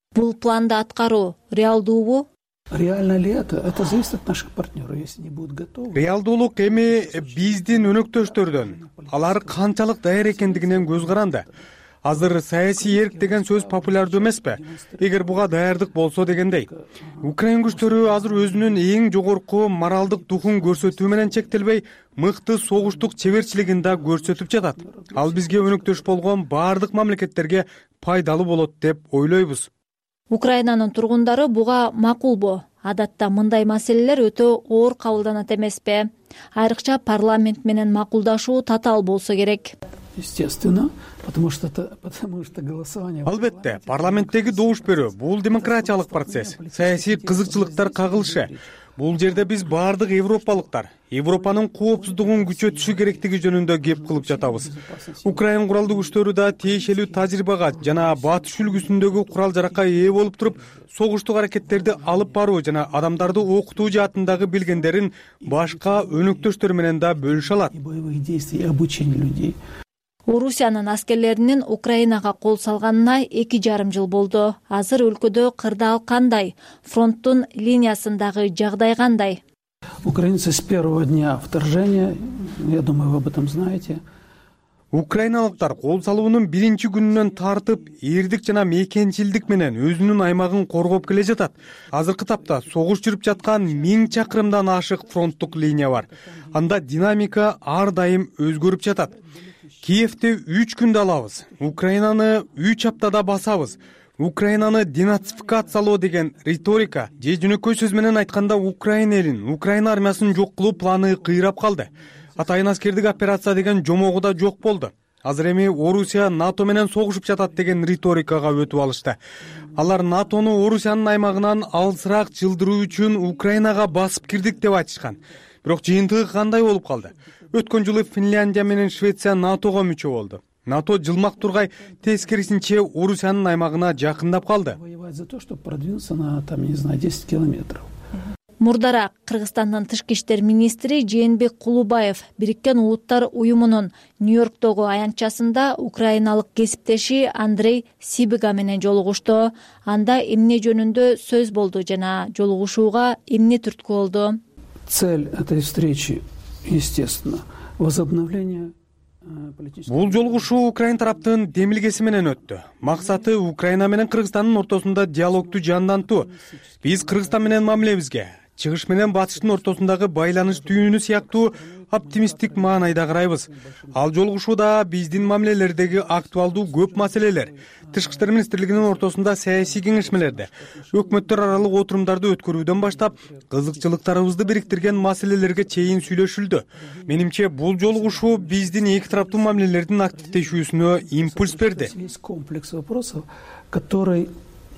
Бул планды аткаруу реалдуубу? Реально ли это? Это зависит от наших партнеров. Если не будут готовы. Реалдуулук эми биздин өнөктөштөрдөн, алар канчалык даяр экендигинен көз каранды. Азыр саясий эрк деген сөз популярдуу эмеспи? Эгер буга даярдык болсо дегендей. Украин күчтөрү азыр өзүнүн эң жогорку моралдык духун көрсөтүү менен чектелбей, мыкты согуштук чеберчилигин да көрсөтүп жатат. Ал бизге өнөктөш болгон баардык мамлекеттерге пайдалуу болот деп ойлойбуз. Украинанын тургундары буга макулбу? Адатта мындай маселелер өтө оор кабылданат эмеспи? Айрыкча парламент менен макулдашуу татаал болсо керек. Естественно, потому что голосование. Албетте, парламенттеги добуш берүү бул демократиялык процесс. Саясий кызыкчылыктар кагылышы. Бул жерде биз баардык европалыктар Европанын коопсуздугун күчөтүшү керектиги жөнүндө кеп кылып жатабыз. Украин куралдуу күчтөрү да тиешелүү тажрыйбага жана батыш үлгүсүндөгү курал-жаракка ээ болуп туруп, согуштук аракеттерди алып баруу жана адамдарды окутуу жаатындагы билгендерин башка өнөктөштөр менен да бөлүшө алат. Орусиянын аскерлеринин Украинага кол салганына 2,5 жыл болду. Азыр өлкөдө кырдаал кандай? Фронттун линиясындагы жагдай кандай? Украинцы с первого дня вторжения, я думаю, вы об этом знаете. Украиналыктар кол салуунун биринчи күнүнөн тартып, эрдик жана мекенчилдик менен өзүнүн аймагын коргоп келе жатат. Азыркы тапта согуш жүрүп жаткан 1000 чакырымдан ашык фронттук линия бар. Анда динамика ар дайым өзгөрүп жатат. Киевди 3 күндө алабыз. Украинаны 3 аптада басабыз. Украинаны денацификациялоо деген риторика же жөнөкөй сөз менен айтканда Украин элин, Украин армиясын жок кылуу планы кыйрап калды. Атайын аскердик операция деген жомогу да жок болду. Азыр эми Орусия НАТО менен согушуп жатат деген риторикага өтүп алышты. Алар НАТОну Орусиянын аймагынан алысыраак жылдыруу үчүн Украинага басып кирдик деп айтышкан. Бирок жыйынтыгы кандай болуп калды? Өткөн жылы Финляндия менен Швеция НАТОго мүчө болду. НАТО жылмак тургай тескерисинче Орусиянын аймагына жакындап калды. За то, что продвинулся на, там, не знаю, 10 километров. Мурдараак Кыргызстандын тышкы иштер министри Жээнбек Кулубаев Бириккен Улуттар уюмунун Нью-Йорктогу аянтчасында украиналык кесиптеши Андрей Сибига менен жолугушту. Анда эмне жөнүндө сөз болду жана жолугушууга эмне түрткү болду? Цель этой встречи, естественно, возобновление. Бул жолугушуу Украин тараптын демилгеси менен өттү. Максаты Украина менен Кыргызстандын ортосунда диалогду жандантуу. Биз Кыргызстан менен мамилебизге, чыгыш менен батыштын ортосундагы байланыш түйүнү сыяктуу оптимисттик маанайда карайбыз. Ал жолугушууда биздин мамилелердеги актуалдуу көп маселелер, Тышкы иштер министрлигинин ортосунда саясий кеңешмелерди, өкмөттөр аралык отурумдарды өткөрүүдөн баштап, кызыкчылыктарыбызды бириктирген маселелерге чейин сүйлөшүлдү. Менимче бул жолугушуу биздин эки тараптуу мамилелердин активдешүүсүнө импульс берди. Есть комплекс вопросов, который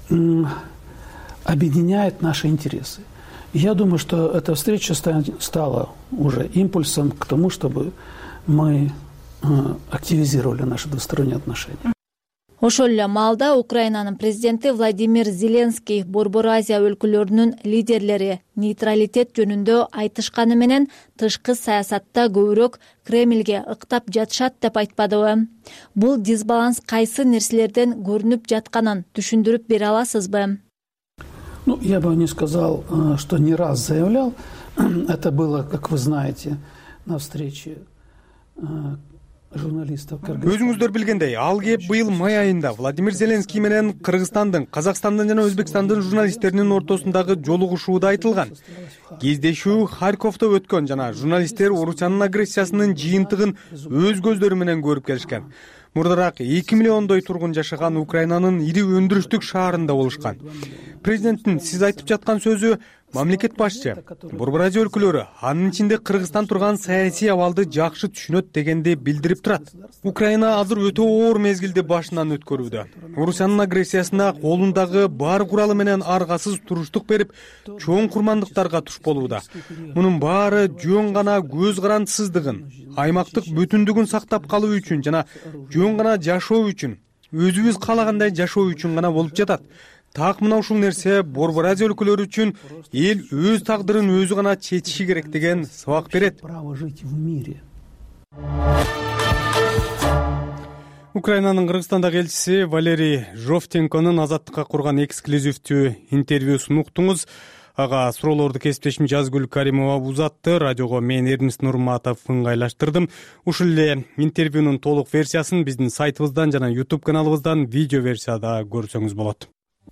объединяет наши интересы. Я думаю, что эта встреча стала уже импульсом к тому, чтобы мы активизировали наши двусторонние отношения. Ошол эле маалда Украинанын президенти Владимир Зеленский Борбор Азия өлкөлөрүнүн лидерлери нейтралитет жөнүндө айтышканы менен тышкы саясатта көбүрөөк Кремльге ыктап жатышат деп айтпадыбы? Бул дисбаланс кайсы нерселерден көрүнүп жатканын түшүндүрүп бере аласызбы? Ну, я бы не сказал, что не раз заявлял. Это было, как вы знаете, на встрече журналистов. Өзүңүздөр билгендей, ал кеп быйыл май айында Владимир Зеленский менен Кыргызстандын, Казакстандын жана Өзбекстандын журналисттеринин ортосундагы жолугушууда айтылган. Кездешүү Харьковдо өткөн жана журналисттер Орусиянын агрессиясынын жыйынтыгын өз көздөрү менен көрүп келишкен. Мурдараак 2 миллиондой тургун жашаган Украинанын ири өндүрүштүк шаарында болушкан. Президенттин сиз айтып жаткан сөзү мамлекет башчы Борбор Азия өлкөлөрү, анын ичинде Кыргызстан турган саясий абалды жакшы түшүнөт дегенди билдирип турат. Украина азыр өтө оор мезгилди башынан өткөрүүдө. Орусиянын агрессиясына колундагы бар куралы менен аргасыз туруштук берип, чоң курмандыктарга туш болууда. Мунун баары жөн гана көз карандысыздыгын, аймактык бүтүндүгүн сактап калуу үчүн жана жөн гана жашоо үчүн, өзүбүз каалагандай жашоо үчүн гана болуп жатат. Так мына ушул нерсе Борбор Азия өлкөлөрү үчүн эл өз тагдырын өзү гана чечиши керек деген сабак берет. Украинанын Кыргызстандагы элчиси Валерий Жовтенконун Азаттыкка курган эксклюзивдүү интервьюсун уктуңуз. Ага суроолорду кесиптешим Жазгүл Каримова узатты. Радиого мен Эрнис Нурматов ыңгайлаштырдым. Ушул эле интервьюнун толук версиясын биздин сайтыбыздан жана YouTube каналыбыздан видео версияда көрсөңүз болот.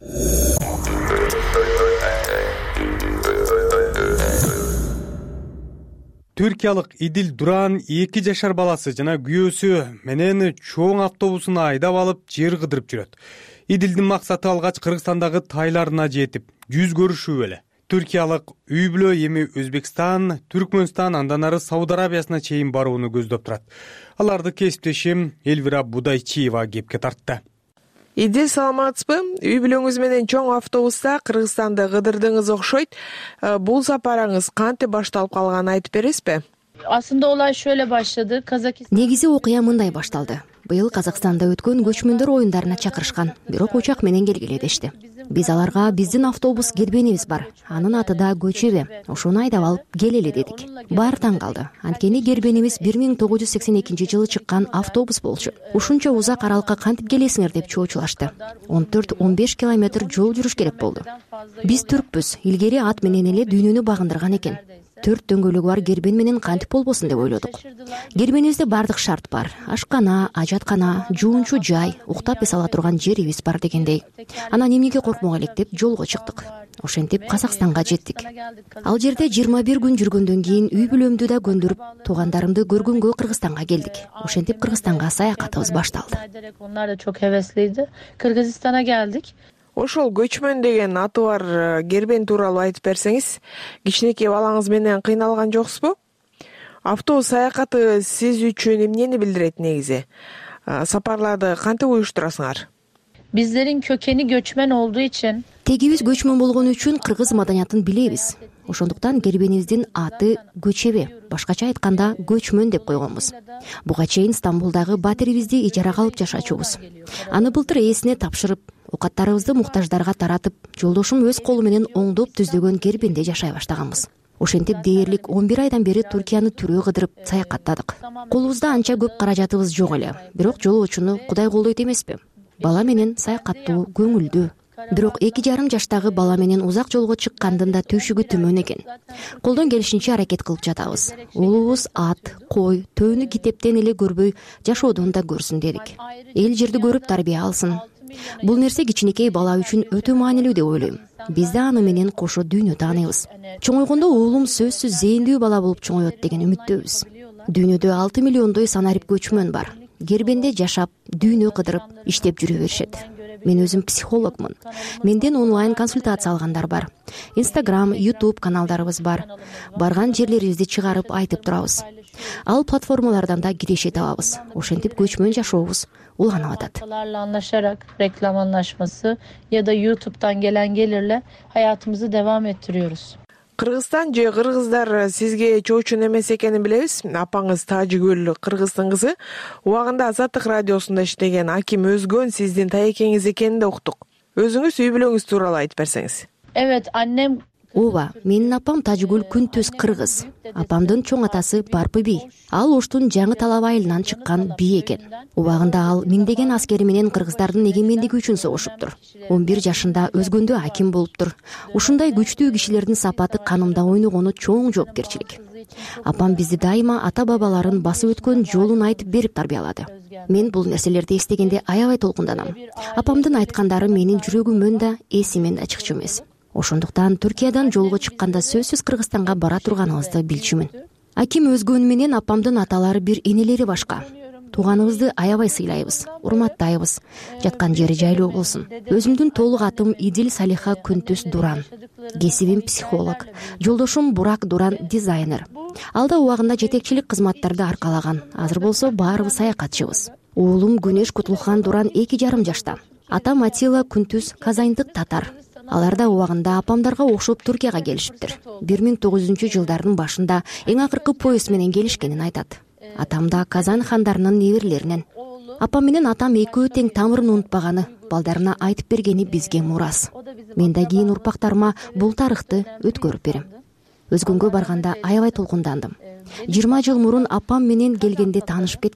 Түркиялык Идил Дуран 2 жашар баласы жана күйөөсү менен чоң автобусуна айдап алып жер кыдырып жүрөт. Идилдин максаты алгач Кыргызстандагы тайларына жетип, жүз көрүшүү эле. Түркиялык үй бүлө эми Өзбекстан, Түркмөнстан, андан ары Сауд Арабиясына чейин барууну көздөп турат. Аларды кесиптешим Элвира Будайчиева кепке тартты. Идил, саламатсызбы? Үй бүлөңүз менен чоң автобуста Кыргызстанды кыдырдыңыз окшойт. Бул сапарыңыз кантип башталып калганын айтып бересизби? Aslında olay şöyle başladı. Негизи окуя мындай башталды. Быйыл Казакстанда өткөн көчмөндөр оюндарына чакырышкан, бирок учак менен келгиле дешти. Биз аларга биздин автобус кербенибиз бар. Анын аты да Көчөбе. Ошону айдап алып келели дедик. Баары таң калды. Анткени кербенибиз 1982-жылы чыккан автобус болчу. Ушунча узак аралыкка кантип келесиңер деп чоочулашты. 14-15 километр жол жүрүш керек болду. Биз түркпүз. Илгери ат менен эле дүйнөнү багындырган экен. 4 дөңгөлөгү бар кербен менен кантип болбосун деп ойлодук. Кербенибизде бардык шарт бар. Ашкана, ажаткана, жуунчу жай, уктап эс ала турган жерибиз бар дегендей. Анан эмнеге коркмок элек деп жолго чыктык. Ошентип Казакстанга жеттик. Ал жерде 21 күн жүргөндөн кийин үй бүлөмдү да көндүрүп, туугандарымды көргөнгө Кыргызстанга келдик. Ошентип Кыргызстанга саякатыбыз башталды. Onlar da çok hevesliydi. Kırgızistan'a geldik. Ошол көчмөн деген аты бар кербен тууралуу айтып берсеңиз, кичинекей балаңыз менен кыйналган жоксузбу? Автобус саякаты сиз үчүн эмнени билдирет негизи? Сапарларды кантип уюштурасыңар? Bizlerin kökeni göçmen olduğu için Тегибиз көчмөн болгон үчүн кыргыз маданиятын билебиз. Ошондуктан кербенибиздин аты Көчөбе, башкача айтканда көчмөн деп койгонбуз. Буга чейин Стамбулдагы батирибизди ижарага алып жашачубуз. Аны былтыр ээсине тапшырып, окаттарыбызды муктаждарга таратып, жолдошум өз колу менен оңдоп түздөгөн кербенде жашай баштаганбыз. Ошентип дээрлик 11 айдан бери Түркияны түрөө кыдырып саякаттадык. Колубузда анча көп каражатыбыз жок эле, бирок жолоочуну Кудай колдойт эмеспи? Бала менен саякаттоо көңүлдүү. Бирок 2,5 жаштагы бала менен узак жолго чыккандын да төшүгү түмөн экен. Колдон келишинче аракет кылып жатабыз. Уулубуз ат, кой, төөнү китептен эле көрбөй жашоодон да көрсүн дедик. Эл жерди көрүп тарбия алсын. Бул нерсе кичинекей бала үчүн өтө маанилүү деп ойлойм. Биз да аны менен кошо дүйнө тааныйбыз. Чоңойгондо уулум сөзсүз зээндүү бала болуп чоңоет деген үмүттөбүз. Дүйнөдө 6 миллиондой санарип көчмөн бар. Кербенде жашап, дүйнө кыдырып, иштеп жүрө беришет. Мен өзүм психологмун. Менден онлайн консультация алгандар бар. Instagram, YouTube каналдарыбыз бар. Барган жерлерибизди чыгарып айтып турабыз. Ал платформалардан да киреше табабыз. Ошентип көчмөн жашообуз уланып атат. Anlaşarak reklam anlaşması ya da YouTube'dan gelen gelirle hayatımızı devam ettiriyoruz. Кыргызстан же кыргыздар сизге чоочун эмес экенин билебиз. Апаңыз Тажигүл кыргыздын кызы. Убагында Азаттык радиосунда иштеген Аким Өзгөн сиздин таекеңиз экенин да уктук. Өзүңүз үй бүлөңүз тууралуу айтып берсеңиз. Evet, annem Ооба, менин апам Тажигүл Күнтүз кыргыз. Апамдын чоң атасы Барпы би. Ал Оштун жаңы талап айылынан чыккан би экен. Убагында ал миңдеген аскери менен кыргыздардын эгемендиги үчүн согушуптур. 11 жашында Өзгөндө аким болуптур. Ушундай күчтүү кишилердин сапаты канымда ойногону чоң жоопкерчилик. Апам бизди дайыма ата-бабаларын басып өткөн жолун айтып берип тарбиялады. Мен бул нерселерди эстегенде аябай толкунданам. Апамдын айткандары менин жүрөгүмөн да эсимен да чыкчу эмес. Ошондуктан Түркиядан жолго чыкканда сөзсүз Кыргызстанга бара турганыбызды билчүмүн. Аким Өзгөн менен апамдын аталары бир энелери башка. Тууганыбызды аябай сыйлайбыз, урматтайбыз. Жаткан жери жайлуу болсун. Өзүмдүн толук атым Идил Салиха Күнтүз Дуран. Кесибим психолог. Жолдошум Бурак Дуран дизайнер. Ал да убагында жетекчилик кызматтарды аркалаган. Азыр болсо баарыбыз саякатчыбыз. Уулум Күнөш Кутлухан Дуран 2,5 жашта. Атам Атила Күнтүз казайндык татар. Алар да убагында апамдарга окшоп Түркияга келишиптир. 1900-жылдардын башында эң акыркы поезд менен келишкенин айтат. Атам да Казан хандарынын неберелеринен. Апам менен атам экөө тең тамырын унутпаганы, балдарына айтып бергени бизге мурас. Мен да кийин урпактарыма бул тарыхты өткөрүп берем. Өзгөнгө барганда аябай толкундандым. 20 жыл мурун апам менен келгенде таанышып кеткем.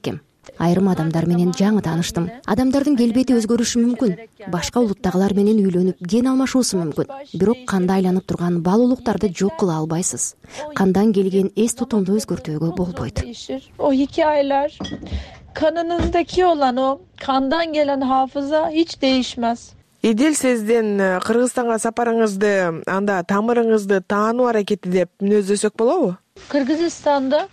Айрым адамдар менен жаңы тааныштым. Адамдардын келбети өзгөрүшү мүмкүн. Башка улуттагылар менен үйлөнүп, ген алмашуусу мүмкүн. Бирок канда айланып турган бал улуктарды жок кыла албайсыз. Кандан келген эс тутумду өзгөртүүгө болбойт. O hikayeler, kanınızdaki olan o kandan gelen hafıza hiç değişmez. Идил, сиздин Кыргызстанга сапарыңызды, анда тамырыңызды таануу аракети деп мүнөздөсөк болобу? Kırgızistan'da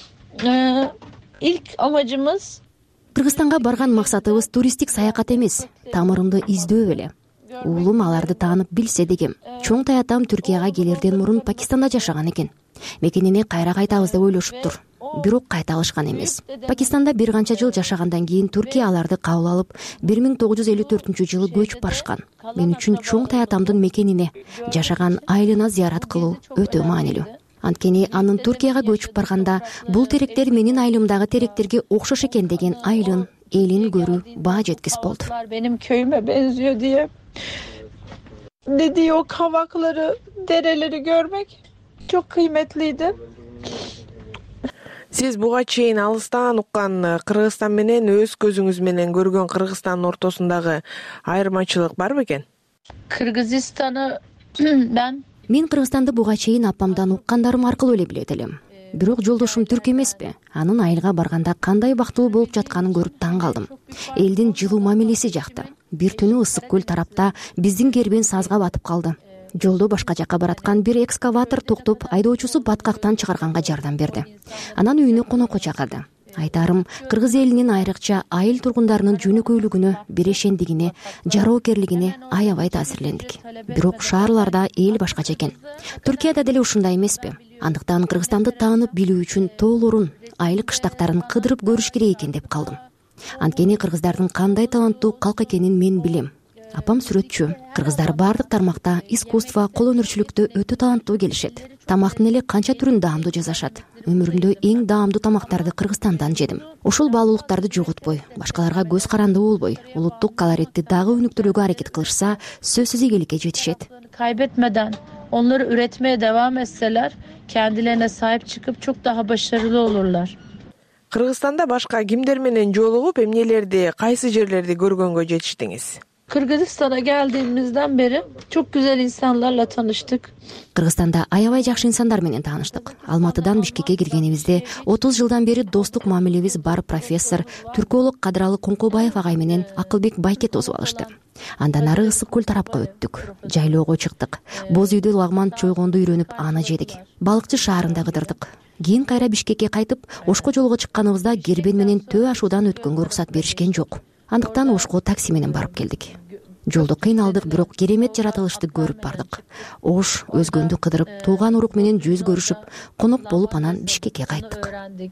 ilk amacımız Кыргызстанга барган максатыбыз туристтик саякат эмес, тамырымды издөө эле. Уулум аларды таанып билсе дегем. Чоң таятам Түркияга келерден мурун Пакистанда жашаган экен. Мекенине кайра кайтабыз деп ойлошуптур. Бирок кайта алышкан эмес. Пакистанда бир канча жыл жашагандан кийин Түркия аларды кабыл алып, 1954-жылы көчүп барышкан. Мен үчүн чоң таятамдын мекенине, жашаган айылына зыярат кылуу өтө маанилүү. Анткени анын Түркияга көчүп барганда бул теректер менин айылымдагы теректерге окшош экен деген айылын, элин көрүү баа жеткис болду. Benim köyüme benziyor diye. Dediği o kavakları, dereleri görmek çok kıymetliydi. Сиз буга чейин алыстан уккан Кыргызстан менен өз көзүңүз менен көргөн Кыргызстандын ортосундагы айырмачылык барбы экен? Kırgızistan'ı Мен Кыргызстанды буга чейин апамдан уккандарым аркылуу эле билет элем. Бирок жолдошум түрк эмеспи. Анын айылга барганда кандай бактылуу болуп жатканын көрүп таң калдым. Элдин жылуу мамилеси жакты. Бир түнү ысык көл тарапта биздин кербен сазга батып калды. Жолдо башка жакка бараткан бир экскаватор токтоп, айдоочусу баткактан чыгарганга жардам берди. Анан үйүнө конокко чакырды. Айтарым, кыргыз элинин айрыкча айыл тургундарынын жөнөкөйлүгүнө, бирешендигине, жароокерлигине аябай таасирлендик. Бирок шаарларда эл башкача экен. Түркияда деле ушундай эмеспи? Андыктан Кыргызстанды таанып билүү үчүн тоолорун, айыл кыштактарын кыдырып көрүш керек экен деп калдым. Анткени кыргыздардын кандай таланттуу калк экенин мен билем. Апам сүрөтчү. Кыргыздар бардык тармакта искусство, кол өнөрчүлүктө өтө таланттуу келишет. Тамактын эле канча түрүн даамдуу жасашат. Өмүрүмдө эң даамдуу тамактарды Кыргызстандан жедим. Ушул баалуулуктарды жоготпой, башкаларга көз карандуу болбой, улуттук колоритти дагы өнүктүрүүгө аракет кылышса, сөзсүз ийгиликке жетишет. Kaybetmeden onları üretmeye devam etseler kendilerine sahip çıkıp çok daha başarılı olurlar. Кыргызстанда башка кимдер менен жолугуп, эмнелерди, кайсы жерлерди көргөнгө жетиштиңиz? Kırgızistan'a geldiğimizden beri çok güzel insanlarla tanıştık. Кыргызстанда аябай жакшы инсандар менен тааныштык. Алматыдан Бишкекке киргенибизде 30 жылдан бери достук мамилебиз бар профессор, түрколог Кадыралы Коңкобаев агай менен Акылбек Байкет осуп алышты. Андан ары ысык көл тарапка өттүк. Жайлоого чыктык. Боз үйдө лагман чойгонду үйрөнүп аны жедик. Балыкчы шаарында кыдырдык. Кийин кайра Бишкекке кайтып, Ошко жолго чыкканыбызда кербен менен Төө ашуудан өткөнгө уруксат беришкен жок. Андыктан Ошко такси менен барып келдик. Жолдо кыйналдык, бирок керемет жаратылышты көрүп бардык. Ош өзгөндү кыдырып, тууган урук менен жүз көрүшүп, конок болуп анан Бишкекке кайттык.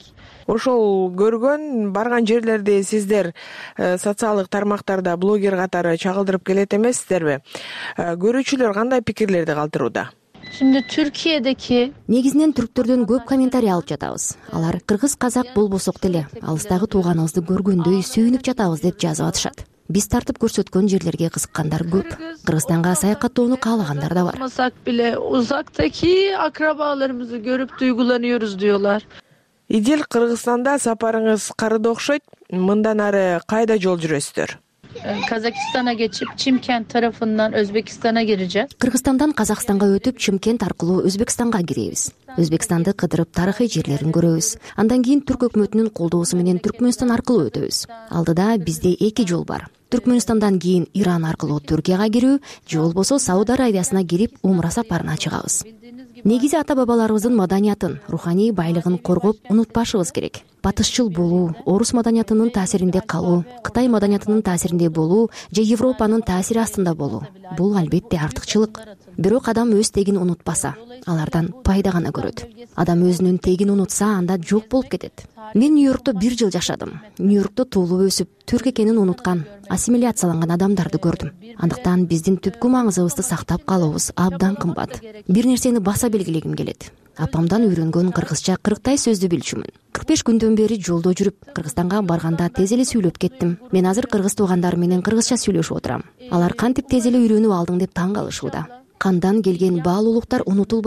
Ошол көргөн, барган жерлерди сиздер социалдык тармактарда блогер катары чагылдырып келет эмессиздерби? Көрүүчүлөр кандай пикирлерди калтырууда? Şimdi Türkiye'deki негизинен түрктөрдөн көп комментарий алып жатабыз. Алар кыргыз казак болбосок деле алыстагы тууганыбызды көргөндөй сүйүнүп жатабыз деп жазып атышат. Биз тартып көрсөткөн жерлерге кызыккандар көп. Кыргызстанга саякаттоону каалагандар да бар. Olmasak bile uzaktaki akrabalarımızı görüp duygulanıyoruz diyorlar. Идил, Кыргызстанда сапарыңыз карыды окшойт. Мындан ары кайда жол жүрөсүздөр? Kazakistan'a geçip Çimkent tarafından Özbekistan'a gireceğiz. Кыргызстандан Казакстанга өтүп, Чымкент аркылуу Өзбекстанга киребиз. Өзбекстанды кыдырып, тарыхый жерлерин көрөбүз. Андан кийин Түрк өкмөтүнүн колдоосу менен Түркмөнстан аркылуу өтөбүз. Алдыда бизде 2 жол бар. Түркмөнстандан кийин Иран аркылуу Түркияга кирүү, же болбосо Сауд Аравиясына кирип, умра сапарына чыгабыз. Негизи ата бабаларыбыздын маданиятын, руханий байлыгын коргоп, унутпашыбыз керек. Батышчыл болуу, орус маданиятынын таасиринде калуу, Кытай маданиятынын таасиринде болуу же Европанын таасири астында болуу — бул албетте артыкчылык. Бирок адам өз тегин унутпаса, алардан пайда гана көрөт. Адам өзүнүн тегин унутса, анда жок болуп кетет. Мен Нью-Йоркто 1 жыл жашадым. Нью-Йоркто туулуп өсүп, түрк экенин унуткан, ассимиляцияланган адамдарды көрдүм. Андыктан биздин түпкү маңызыбызды сактап калуубуз абдан кымбат. Бир нерсени баса белгилегим келет. Апамдан үйрөнгөн кыргызча 40 сөздү билчүмүн. 45 күндөн бери жолдо жүрүп, Кыргызстанга барганда тез эле сүйлөп кеттим. Мен азыр кыргыз туугандарым менен кыргызча сүйлөшүп отурам. Алар кантип тез эле үйрөнүп алдың деп таң калышууда. Кандан келген баалуулуктар унутулбайт.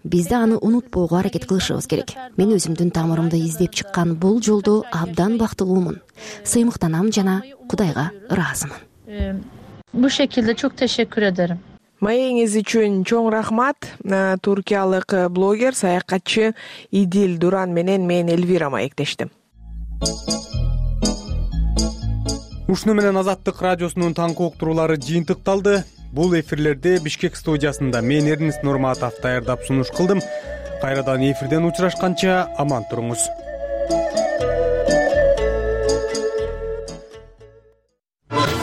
бизде аны унутпоого аракет кылышыбыз керек. Мен өзүмдүн тамырымды издеп чыккан бул жолдо абдан бактылуумун, сыймыктанам жана Кудайга ыраазымын. Bu şekilde çok teşekkür ederim. Маегиңиз үчүн чоң рахмат. Туркиялык блогер, саякатчы Идил Дуран менен мен Эльвира маектештим. Ушуну менен Азаттык радиосунун таңкы уктуруулары жыйынтыкталды. Бул эфирлерде Бишкек студиясында мен Эрнест Нурматов даярдап сунуш кылдым. Кайрадан эфирден учурашканча аман туруңуз.